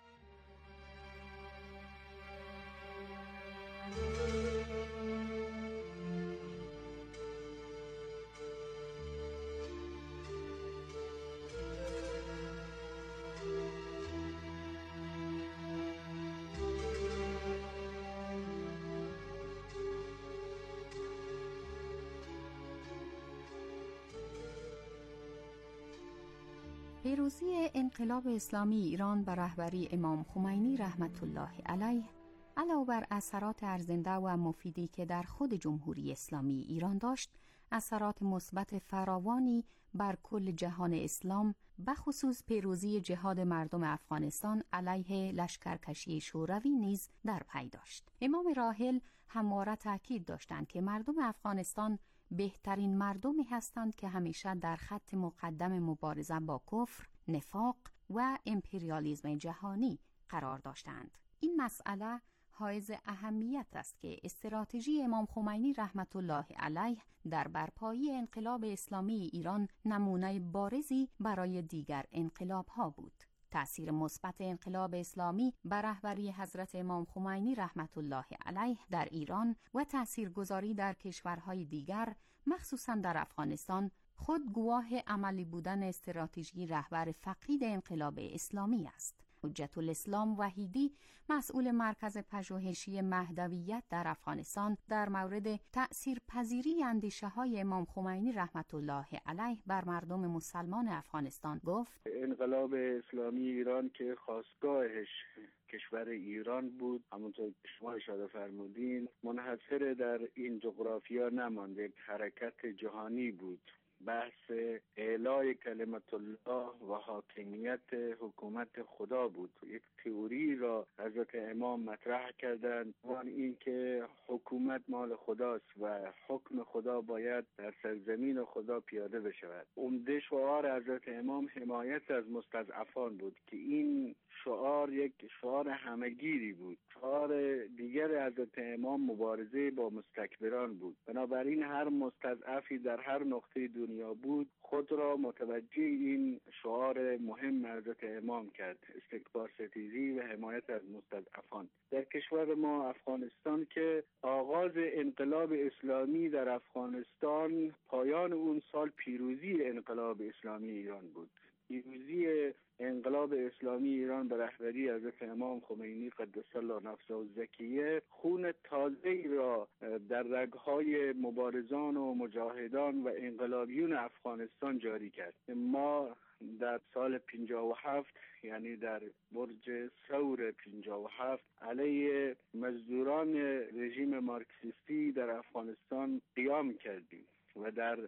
پیروزی انقلاب اسلامی ایران بر رهبری امام خمینی رحمت الله علیه علاوه بر اثرات ارزنده و مفیدی که در خود جمهوری اسلامی ایران داشت، اثرات مثبت فراوانی بر کل جهان اسلام، بخصوص پیروزی جهاد مردم افغانستان علیه لشکرکشی شوروی نیز در پی داشت. امام راحل همواره تاکید داشتند که مردم افغانستان بهترین مردمی هستند که همیشه در خط مقدم مبارزه با کفر، نفاق و امپریالیسم جهانی قرار داشتند. این مسئله حائز اهمیت است که استراتژی امام خمینی رحمت الله علیه در برپایی انقلاب اسلامی ایران نمونه بارزی برای دیگر انقلاب‌ها بود. تأثیر مثبت انقلاب اسلامی بر رهبری حضرت امام خمینی رحمت الله علیه در ایران و تأثیرگذاری در کشورهای دیگر، مخصوصاً در افغانستان، خود گواه عملی بودن استراتژی رهبر فقید انقلاب اسلامی است. حجت الاسلام وحیدی، مسئول مرکز پژوهشی مهدویت در افغانستان، در مورد تأثیرپذیری اندیشه‌های امام خمینی رحمت الله علیه بر مردم مسلمان افغانستان گفت: انقلاب اسلامی ایران که خاستگاهش کشور ایران بود، همونطور که شما اشاره فرمودین، منحصر در این جغرافیا نماند، یک حرکت جهانی بود. بحث اعلای کلمت الله و حاکمیت حکومت خدا بود. یک تئوری را حضرت امام مطرح کردند، وان این که حکومت مال خداست و حکم خدا باید در سرزمین خدا پیاده بشود. عمده شعار حضرت امام حمایت از مستضعفان بود که این شعار یک شعار همگیری بود. شعار دیگر حضرت امام مبارزه با مستکبران بود. بنابراین هر مستضعفی در هر نقطه دنیا بود خود را متوجه این شعار مهم حضرت امام کرد، استکبار ستیزی و حمایت از مستضعفان. در کشور ما افغانستان که آغاز انقلاب اسلامی در افغانستان پایان اون سال پیروزی انقلاب اسلامی ایران بود. پیروزی انقلاب اسلامی ایران به رهبری حضرت امام خمینی قدس الله نفسه الزکیه خون تازه‌ای را در رگ‌های مبارزان و مجاهدان و انقلابیون افغانستان جاری کرد. ما در سال 57 یعنی در برج ثور 57 علیه مزدوران رژیم مارکسیستی در افغانستان قیام کردیم و در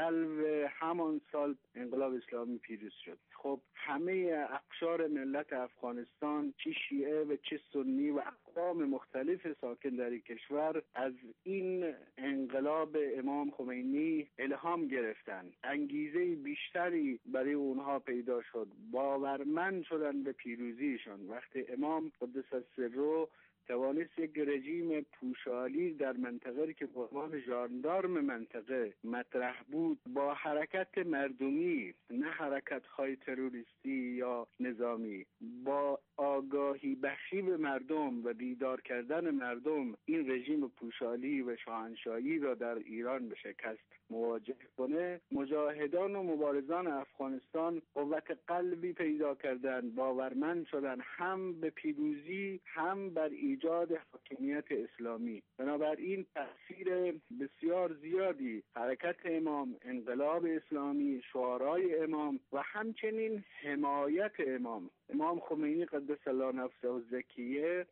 دلو همان سال انقلاب اسلامی پیروز شد. خب همه اقشار ملت افغانستان، چه شیعه و چه سنی و اقوام مختلف ساکن در این کشور، از این انقلاب امام خمینی الهام گرفتند. انگیزه بیشتری برای اونها پیدا شد. باورمند شدن به پیروزیشان. وقتی امام قدس سره توانست یک رژیم پوشالی در منطقه که به عنوان ژاندارم منطقه مطرح بود، با حرکت مردمی، نه حرکت‌های تروریستی یا نظامی، با آگاهی بخشی به مردم و بیدار کردن مردم، این رژیم پوشالی و شاهنشاهی را در ایران به شکست مواجه کنه، مجاهدان و مبارزان افغانستان قوت قلبی پیدا کردند، باورمند شدند هم به پیروزی هم بر ایجاد حاکمیت اسلامی. بنابراین تأثیر بسیار زیادی حرکت امام، انقلاب اسلامی، شعارهای امام و همچنین حمایت امام خمینی قدس الله نفسه الزکیه تا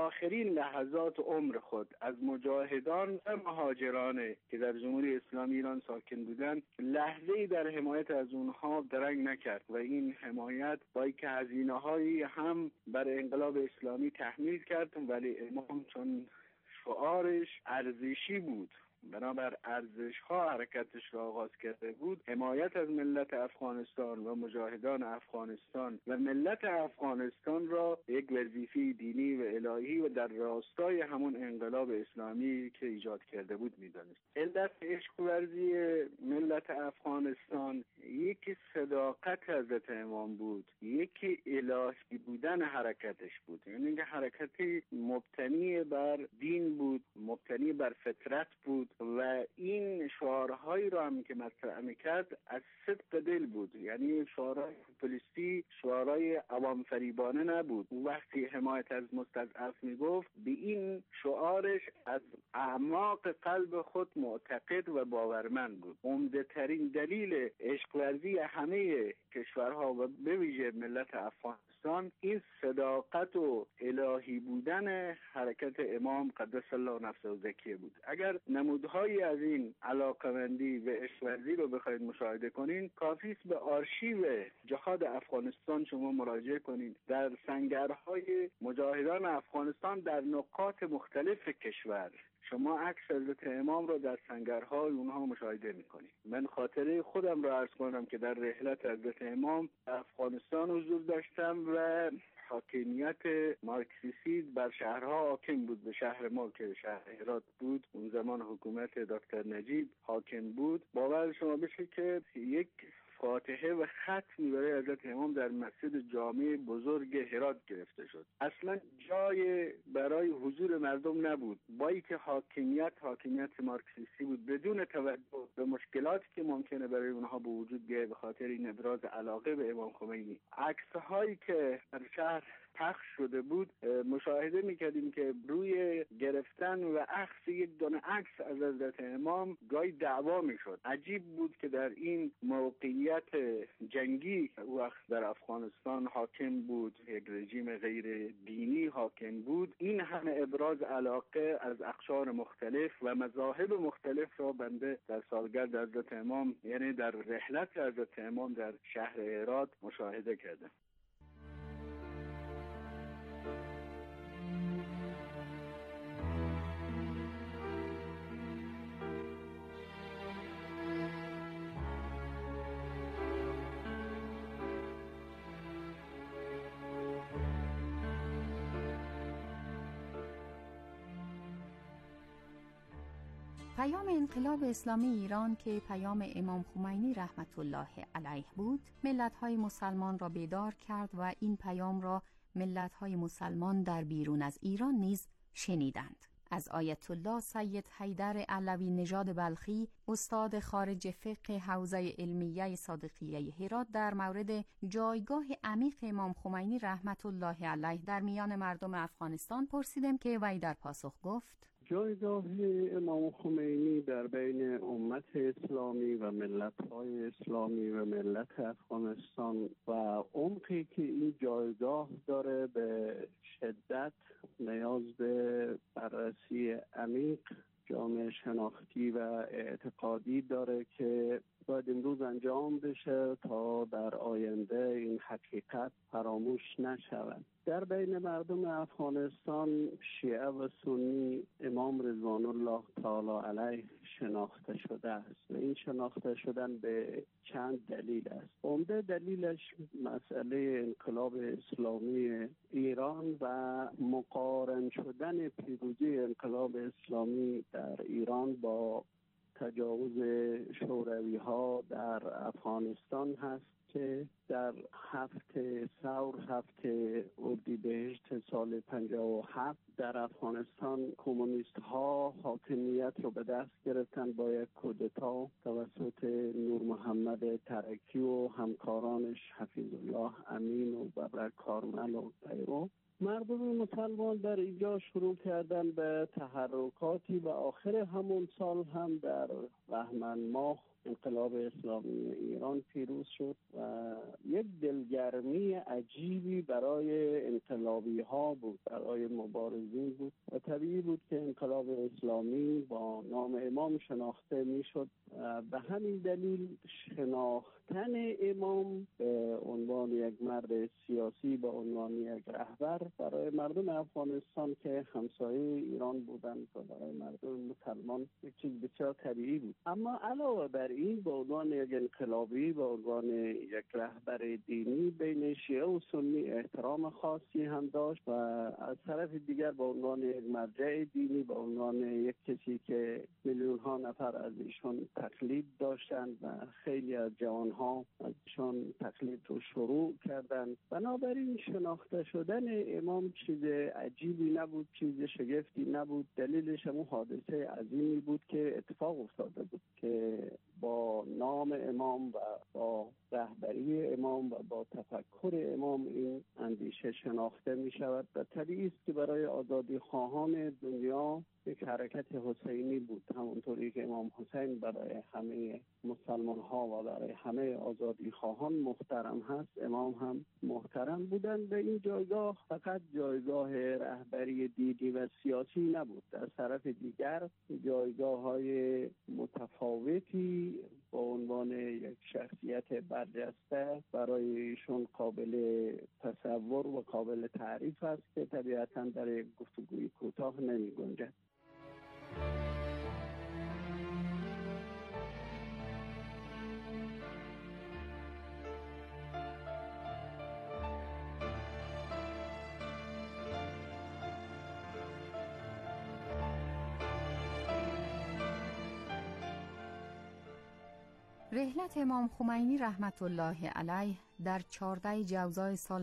آخرین لحظات عمر خود از مجاهدان و مهاجران که در جمهوری اسلامی ایران ساکن بودند لحظه‌ای در حمایت از اونها درنگ نکرد و این حمایت با که هزینه‌هایی هم بر انقلاب اسلامی تحمیل کرد، ولی امام چون شعارش ارزشی بود، بنابر ارزش‌ها حرکتش را آغاز کرده بود، حمایت از ملت افغانستان و مجاهدان افغانستان و ملت افغانستان را یک وظیفه دینی و الهی و در راستای همون انقلاب اسلامی که ایجاد کرده بود می‌دانست. علت عشق ورزی ملت افغانستان یکی صداقت حضرت امام بود، یکی الهی بودن حرکتش بود، یعنی اینکه حرکتی مبتنی بر دین بود، مبتنی بر فطرت بود و این شعارهایی را هم که مطرح می‌کرد از صدق دل بود، یعنی شعارهای پوپولیستی، شعارهای عوام فریبانه نبود. وقتی حمایت از مستضعف میگفت به این شعارش از اعماق قلب خود معتقد و باورمند بود. عمده ترین دلیل عشق ورزی همه کشورها و به ویژه ملت افغانستان این صداقت و الهی بودن حرکت امام قدس الله نفسه زکیه بود. اگر نمودهایی از این علاقمندی و عشق ورزی رو بخواید مشاهده کنین، کافی است به آرشیو جهاد افغانستان شما مراجعه کنین. در سنگرهای مجاهدان افغانستان در نقاط مختلف کشور شما عکس حضرت امام رو در سنگرهای اونها مشاهده میکنید. من خاطره خودم رو عرض کنم که در رحلت حضرت امام افغانستان حضور داشتم و حاکمیت مارکسیستی بر شهرها حاکم بود. به شهر ما که شهر هرات بود اون زمان حکومت دکتر نجیب حاکم بود. باور شما بشه که یک فاتحه و ختمی برای حضرت امام در مسجد جامع بزرگ هرات گرفته شد. اصلا جای برای حضور مردم نبود، با اینکه حاکمیت مارکسیستی بود، بدون توجه به مشکلاتی که ممکنه برای اونها به وجود بیاید به خاطر این ابراز علاقه به امام خمینی. عکس‌هایی که در شهر پخش شده بود مشاهده می‌کردیم که روی گرفتن و اخذ یک دونه عکس از حضرت امام گاهی دعوا می‌شد. عجیب بود که در این موقعیت جنگی وقت در افغانستان حاکم بود، یک رژیم غیر دینی حاکم بود، این همه ابراز علاقه از اقشار مختلف و مذاهب مختلف را بنده در سالگرد حضرت امام، یعنی در رحلت حضرت امام در شهر هرات مشاهده کردم. پیام انقلاب اسلامی ایران که پیام امام خمینی رحمت الله علیه بود، ملت‌های مسلمان را بیدار کرد و این پیام را ملت‌های مسلمان در بیرون از ایران نیز شنیدند. از آیت الله سید حیدر علوی نژاد بلخی، استاد خارج فقه حوزه علمیه صادقیه هرات، در مورد جایگاه عمیق امام خمینی رحمت الله علیه در میان مردم افغانستان پرسیدم که وی در پاسخ گفت: جایگاه امام خمینی در بین امت اسلامی و ملت‌های اسلامی و ملت افغانستان و عمقی که این جایگاه داره به شدت نیاز به بررسی عمیق جامعه شناختی و اعتقادی داره که باید امروز انجام بشه تا در آینده این حقیقت فراموش نشود. در بین مردم افغانستان شیعه و سنی امام رضوان الله تعالی علیه شناخته شده است و این شناخته شدن به چند دلیل است. عمده دلیلش مسئله انقلاب اسلامی ایران و مقارن شدن پیروزی انقلاب اسلامی در ایران با تجاوز شوروی ها در افغانستان هست که در هفته اردیبهشت سال 57 در افغانستان کمونیست ها حاکمیت رو به دست گرفتن با یک کودتا توسط نور محمد ترکی و همکارانش حفیظ الله امین و ببرک کارمل و غیره. مردم مسلمان در اینجا شروع کردن به تحرکاتی و آخر همون سال هم در بهمن ماه انقلاب اسلامی ایران پیروز شد و یک دلگرمی عجیبی برای انقلابی ها بود، برای مبارزین بود و طبیعی بود که انقلاب اسلامی با نام امام شناخته می شد. به همین دلیل شناختن امام به عنوان یک مرد سیاسی، به عنوان یک رهبر برای مردم افغانستان که همسایه ایران بودند و برای مردم مسلمان یک چیز بسیار طبیعی بود. اما علاوه بر این به عنوان یک انقلابی، به عنوان یک رهبر دینی بین شیعه و سنی احترام خاصی هم داشت و از طرف دیگر به عنوان یک مرجع دینی، به عنوان یک کسی که میلیون ها نفر از ایشان تقلید داشتند و خیلی از جوانها از ایشان تقلید رو شروع کردند. بنابراین شناخته شدن امام چیز عجیبی نبود، چیز شگفتی نبود. دلیلش هم حادثه عظیمی بود که اتفاق افتاده بود که با نام امام و با رهبری امام و با تفکر امام این اندیشه شناخته می شود و طبیعی است که برای آزادی خواهان دنیا یک حرکت حسینی بود. همونطوری که امام حسین برای همه مسلمان ها و برای همه آزادی خواهان محترم هست، امام هم محترم بودند. به این جایگاه فقط جایگاه رهبری دینی و سیاسی نبود، از طرف دیگر جایگاه های متفاوتی با عنوان یک شخصیت برجسته برای ایشون قابل تصور و قابل تعریف است که طبیعتاً در یک گفتگوی کوتاه نمی گنجد. رحلت امام خمینی رحمت الله علیه در 14 جوزای سال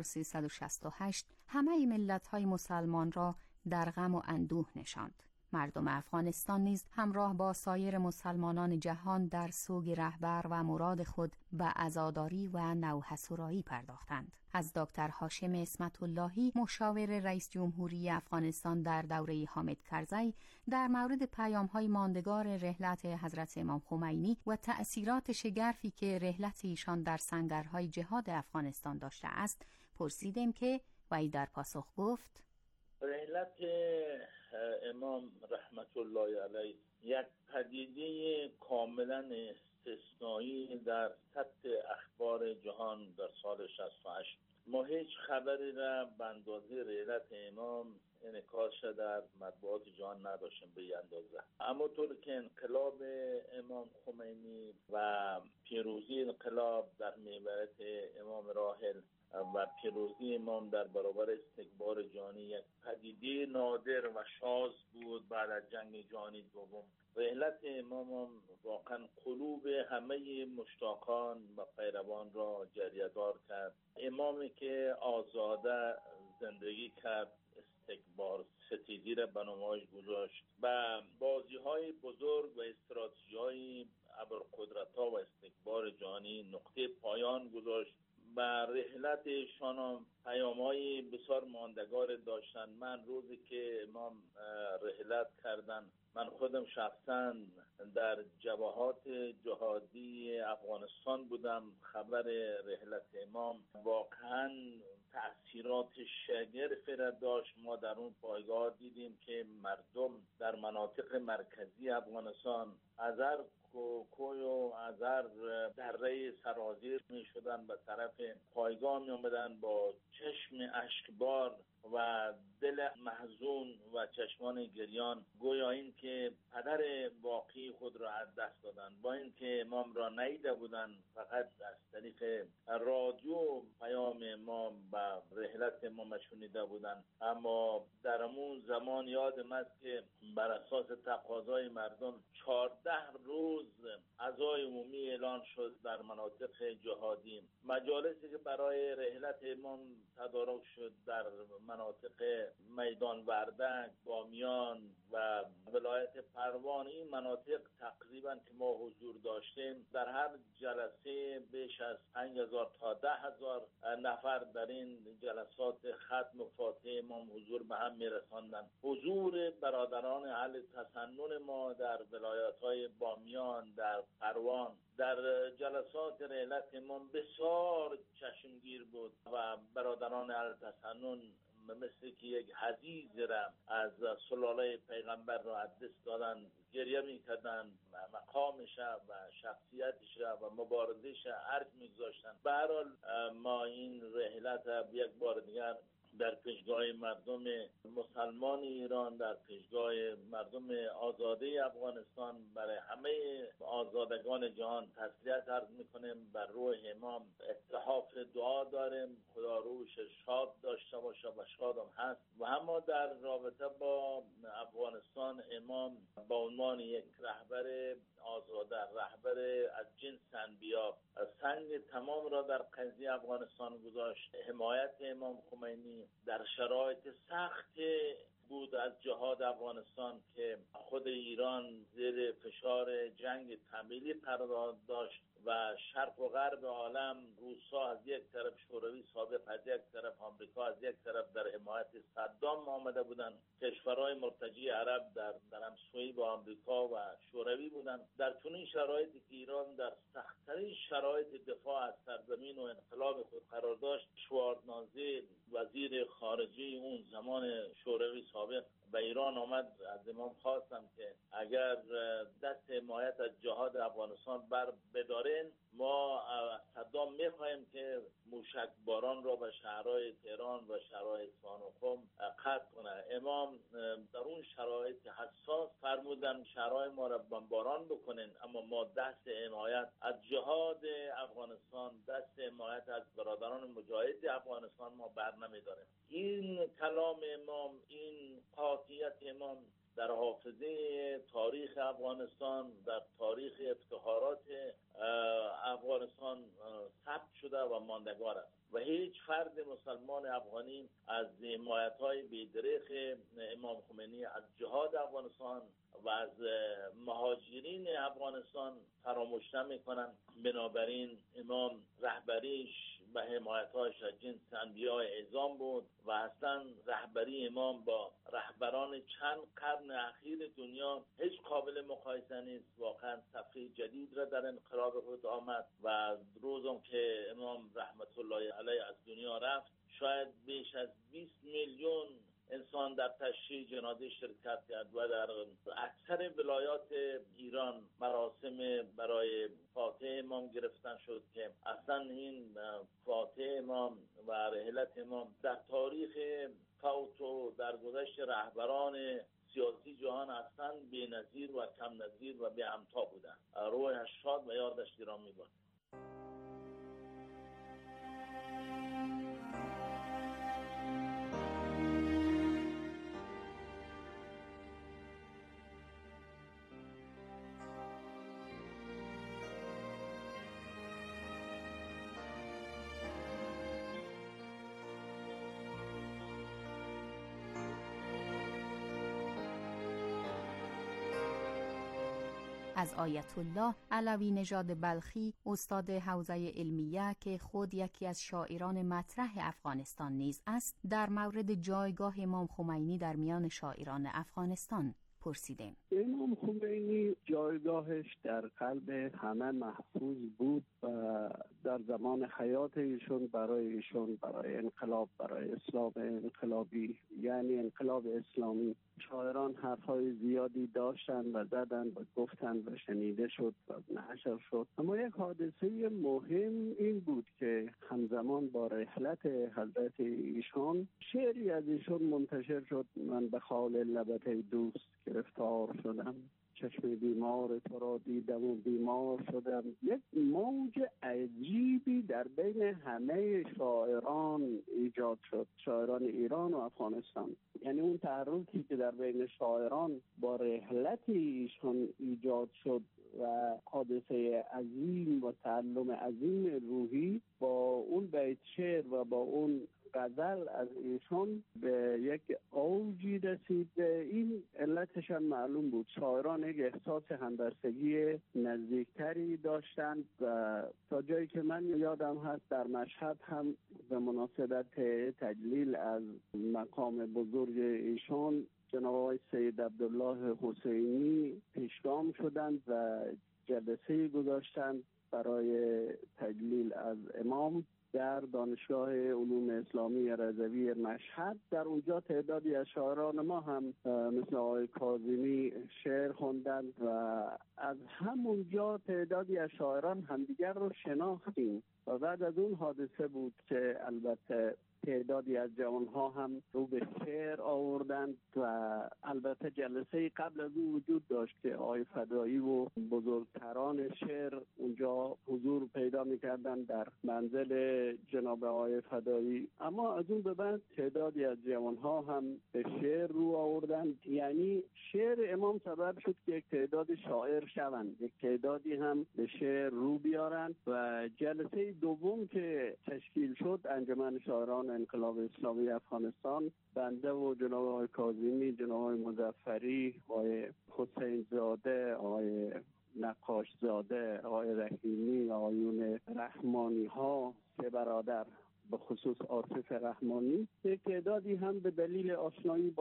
1368 همه ملت‌های مسلمان را در غم و اندوه نشاند. مردم افغانستان نیز همراه با سایر مسلمانان جهان در سوگ رهبر و مراد خود به عزاداری و نوحسرایی پرداختند. از دکتر هاشم اسمت اللهی مشاور رئیس جمهوری افغانستان در دوره حامد کرزی در مورد پیام‌های ماندگار رحلت حضرت امام خمینی و تأثیرات شگرفی که رحلت ایشان در سنگرهای جهاد افغانستان داشته است پرسیدیم که وی در پاسخ گفت: رحلت امام رحمت الله علیه یک پدیده کاملا استثنایی در سطح اخبار جهان در سال 68. ما هیچ خبری را به اندازه رحلت امام انعکاسش در مطبوعات جهان نداشتیم به این اندازه. اما طور که انقلاب امام خمینی و پیروزی انقلاب در محورت امام راحل و پیروزی امام در برابر استکبار جهانی یک پدیده نادر و شاذ بود بعد از جنگ جهانی دوم. رحلت امام واقعا قلوب همه مشتاقان و پیروان را جریه‌دار کرد. امامی که آزاده زندگی کرد، استکبار ستیزی را به نمایش گذاشت و بازی‌های بزرگ و استراتژی‌های ابرقدرت‌ها و استکبار جهانی نقطه پایان گذاشت. و رحلت ایشان هم پیام‌های بسیار ماندگار داشتند. من روزی که امام رحلت کردن، من خودم شخصا در جبهات جهادی افغانستان بودم. خبر رحلت امام واقعا تأثیرات شگرفی را داشت. ما در اون پایگاه دیدیم که مردم در مناطق مرکزی افغانستان از هر کوی و از هر دره سرازیر می شدن به طرف پایگاه می آمدن با چشم اشکبار و دل محزون و چشمان گریان، گویا این که پدر واقعی خود را از دست دادن. با این که امام را ندیده بودن، فقط از طریق رادیو پیام امام و رحلت امام شنیده بودن. اما در اون زمان یادم است که بر اساس تقاضای مردم 14 روز عزای عمومی اعلان شد در مناطق جهادی. مجالسی که برای رحلت امام تدارک شد در مناطق میدان وردک، بامیان و ولایت پروان، این مناطق تقریبا که ما حضور داشتیم در هر جلسه بیش از 5000 تا 10,000 نفر در این جلسات ختم و فاتحه امام حضور به هم میرساندند. حضور برادران اهل تسنن ما در ولایت‌های بامیان، در پروان، در جلسات رحلت امام بسیار چشمگیر بود و برادران اهل تسنن مثل که یک حدیث را از سلاله پیغمبر را از دست دادن، گریه میکردن، مقامش و شخصیتش و مبارزش ارج میگذاشتن. به هر حال ما این رحلت یک بار دیگر در پیشگاه مردم مسلمان ایران، در پیشگاه مردم آزاده افغانستان، برای همه آزادگان جهان تسلیت عرض میکنیم. بر روح امام اتحاف دعا داریم، خدا روحش شاد داشته باشه و شادم هست. و اما در رابطه با افغانستان، امام با عنوان یک رهبر آزاده، رهبر از جنس انبیا، سنگ تمام را در قضیه افغانستان گذاشت. حمایت امام خمینی در شرایط سخت بود از جهاد افغانستان که خود ایران زیر فشار جنگ طبیعی قرار داشت و شرق و غرب عالم، روسا از یک طرف، شوروی سابق از یک طرف، آمریکا از یک طرف در حمایت صدام آمده بودند. کشورهای مرتجع عرب در همسویی با آمریکا و شوروی بودند. در چنین شرایطی که ایران در سخت‌ترین شرایط دفاع از سرزمین و انقلاب خود قرار داشت، شواردنادزه وزیر خارجه اون زمان شوروی سابق به ایران آمد. از امام خواستم که اگر دست حمایت از جهاد افغانستان بر بدارین، ما از صدام میخواهیم که موشک باران را به شهرهای تهران و شهرهای اصفهان و قم قطع کنه. امام در اون شرایط حساس فرمودن شهرهای ما را بمباران بکنین، اما ما دست حمایت از جهاد افغانستان، دست حمایت از برادران مجاهد افغانستان ما بر نمیداریم. این کلام امام، این قاطعیت امام در حافظه تاریخ افغانستان، در تاریخ افتخارات افغانستان ثبت شده و ماندگار است و هیچ فرد مسلمان افغانی از حمایت‌های بی‌دریغ امام خمینی از جهاد افغانستان و از مهاجرین افغانستان فراموش نمی‌کنند. بنابراین امام رهبریش و حمایت‌هاش از جنس انبیاء اعظام بود و اصلا رهبری امام با رهبران چند قرن اخیر دنیا هیچ قابل مقایسه نیست. واقعا صفحه جدید را در انقلاب خود آمد و روزم که امام رحمت الله علیه از دنیا رفت، شاید بیش از 20 میلیون انسان در تشییع جنازه شرکت کرد و در اکثر ولایات ایران مراسم برای فاتحه امام گرفتن شد که اصلا این فاتحه امام و رحلت امام در تاریخ فوت و درگذشت رهبران سیاسی جهان اصلا بی‌نظیر و کم نظیر و بی همتا بودند. روحش شاد و یادش گرامی باد. از آیت الله علوی نژاد بلخی، استاد حوزه علمیه که خود یکی از شاعران مطرح افغانستان نیز است، در مورد جایگاه امام خمینی در میان شاعران افغانستان پرسیدیم. امام خمینی جایگاهش در قلب همه محفوظ بود و در زمان حیات ایشون برای انقلاب، برای اسلام انقلابی، یعنی انقلاب اسلامی، شاعران حرفهای زیادی داشتن و زدن و گفتن و شنیده شد و نشر شد. اما یک حادثه مهم این بود که همزمان با رحلت حضرت ایشان شعری از ایشون منتشر شد: من به خال لبت دوست گرفتار شدم، چشم بیمار تو را دیدم و بیمار شدم. یک موج عجیبی در بین همه شاعران ایجاد شد، شاعران ایران و افغانستان. یعنی اون تحرکی که در بین شاعران با رحلت ایشان ایجاد شد و حادثه عظیم و تعلم عظیم روحی، با اون بیت شعر و با اون غزل از ایشان به یک اوجی رسید. این علتش هم معلوم بود. شاعران یک احساس همبستگی نزدیکتری داشتند و تا جایی که من یادم هست در مشهد هم به مناسبت تجلیل از مقام بزرگ ایشان جناب آقای سید عبدالله حسینی پیشگام شدند و جلسه گذاشتند برای تجلیل از امام در دانشگاه علوم اسلامی رضوی مشهد. در اونجا تعدادی از شاعران ما هم مثل آقای کاظمی شعر خوندند و از همونجا تعدادی از شاعران همدیگر رو شناختیم و بعد از اون حادثه بود که البته تعدادی از جوانها هم رو به شعر آوردند و البته جلسه قبل از اون وجود داشت که آقای فدایی و بزرگتران شعر اونجا حضور پیدا می‌کردن در منزل جناب آقای فدایی. اما از اون به بعد تعدادی از جوانها هم به شعر رو آوردند. یعنی شعر امام سبب شد که یک تعداد شاعر شوند، یک تعدادی هم به شعر رو بیارند و جلسه دوم که تشکیل شد انجمن شاعران انقلاب اسلامی افغانستان، بنده و جناب آقای کاظمی، جناب آقای مظفری، آقای حسین زاده، آقای نقاش زاده، آقای رحیمی، آقایون رحمانی ها سه برادر به خصوص آصف رحمانی، یک تعدادی هم به دلیل آشنایی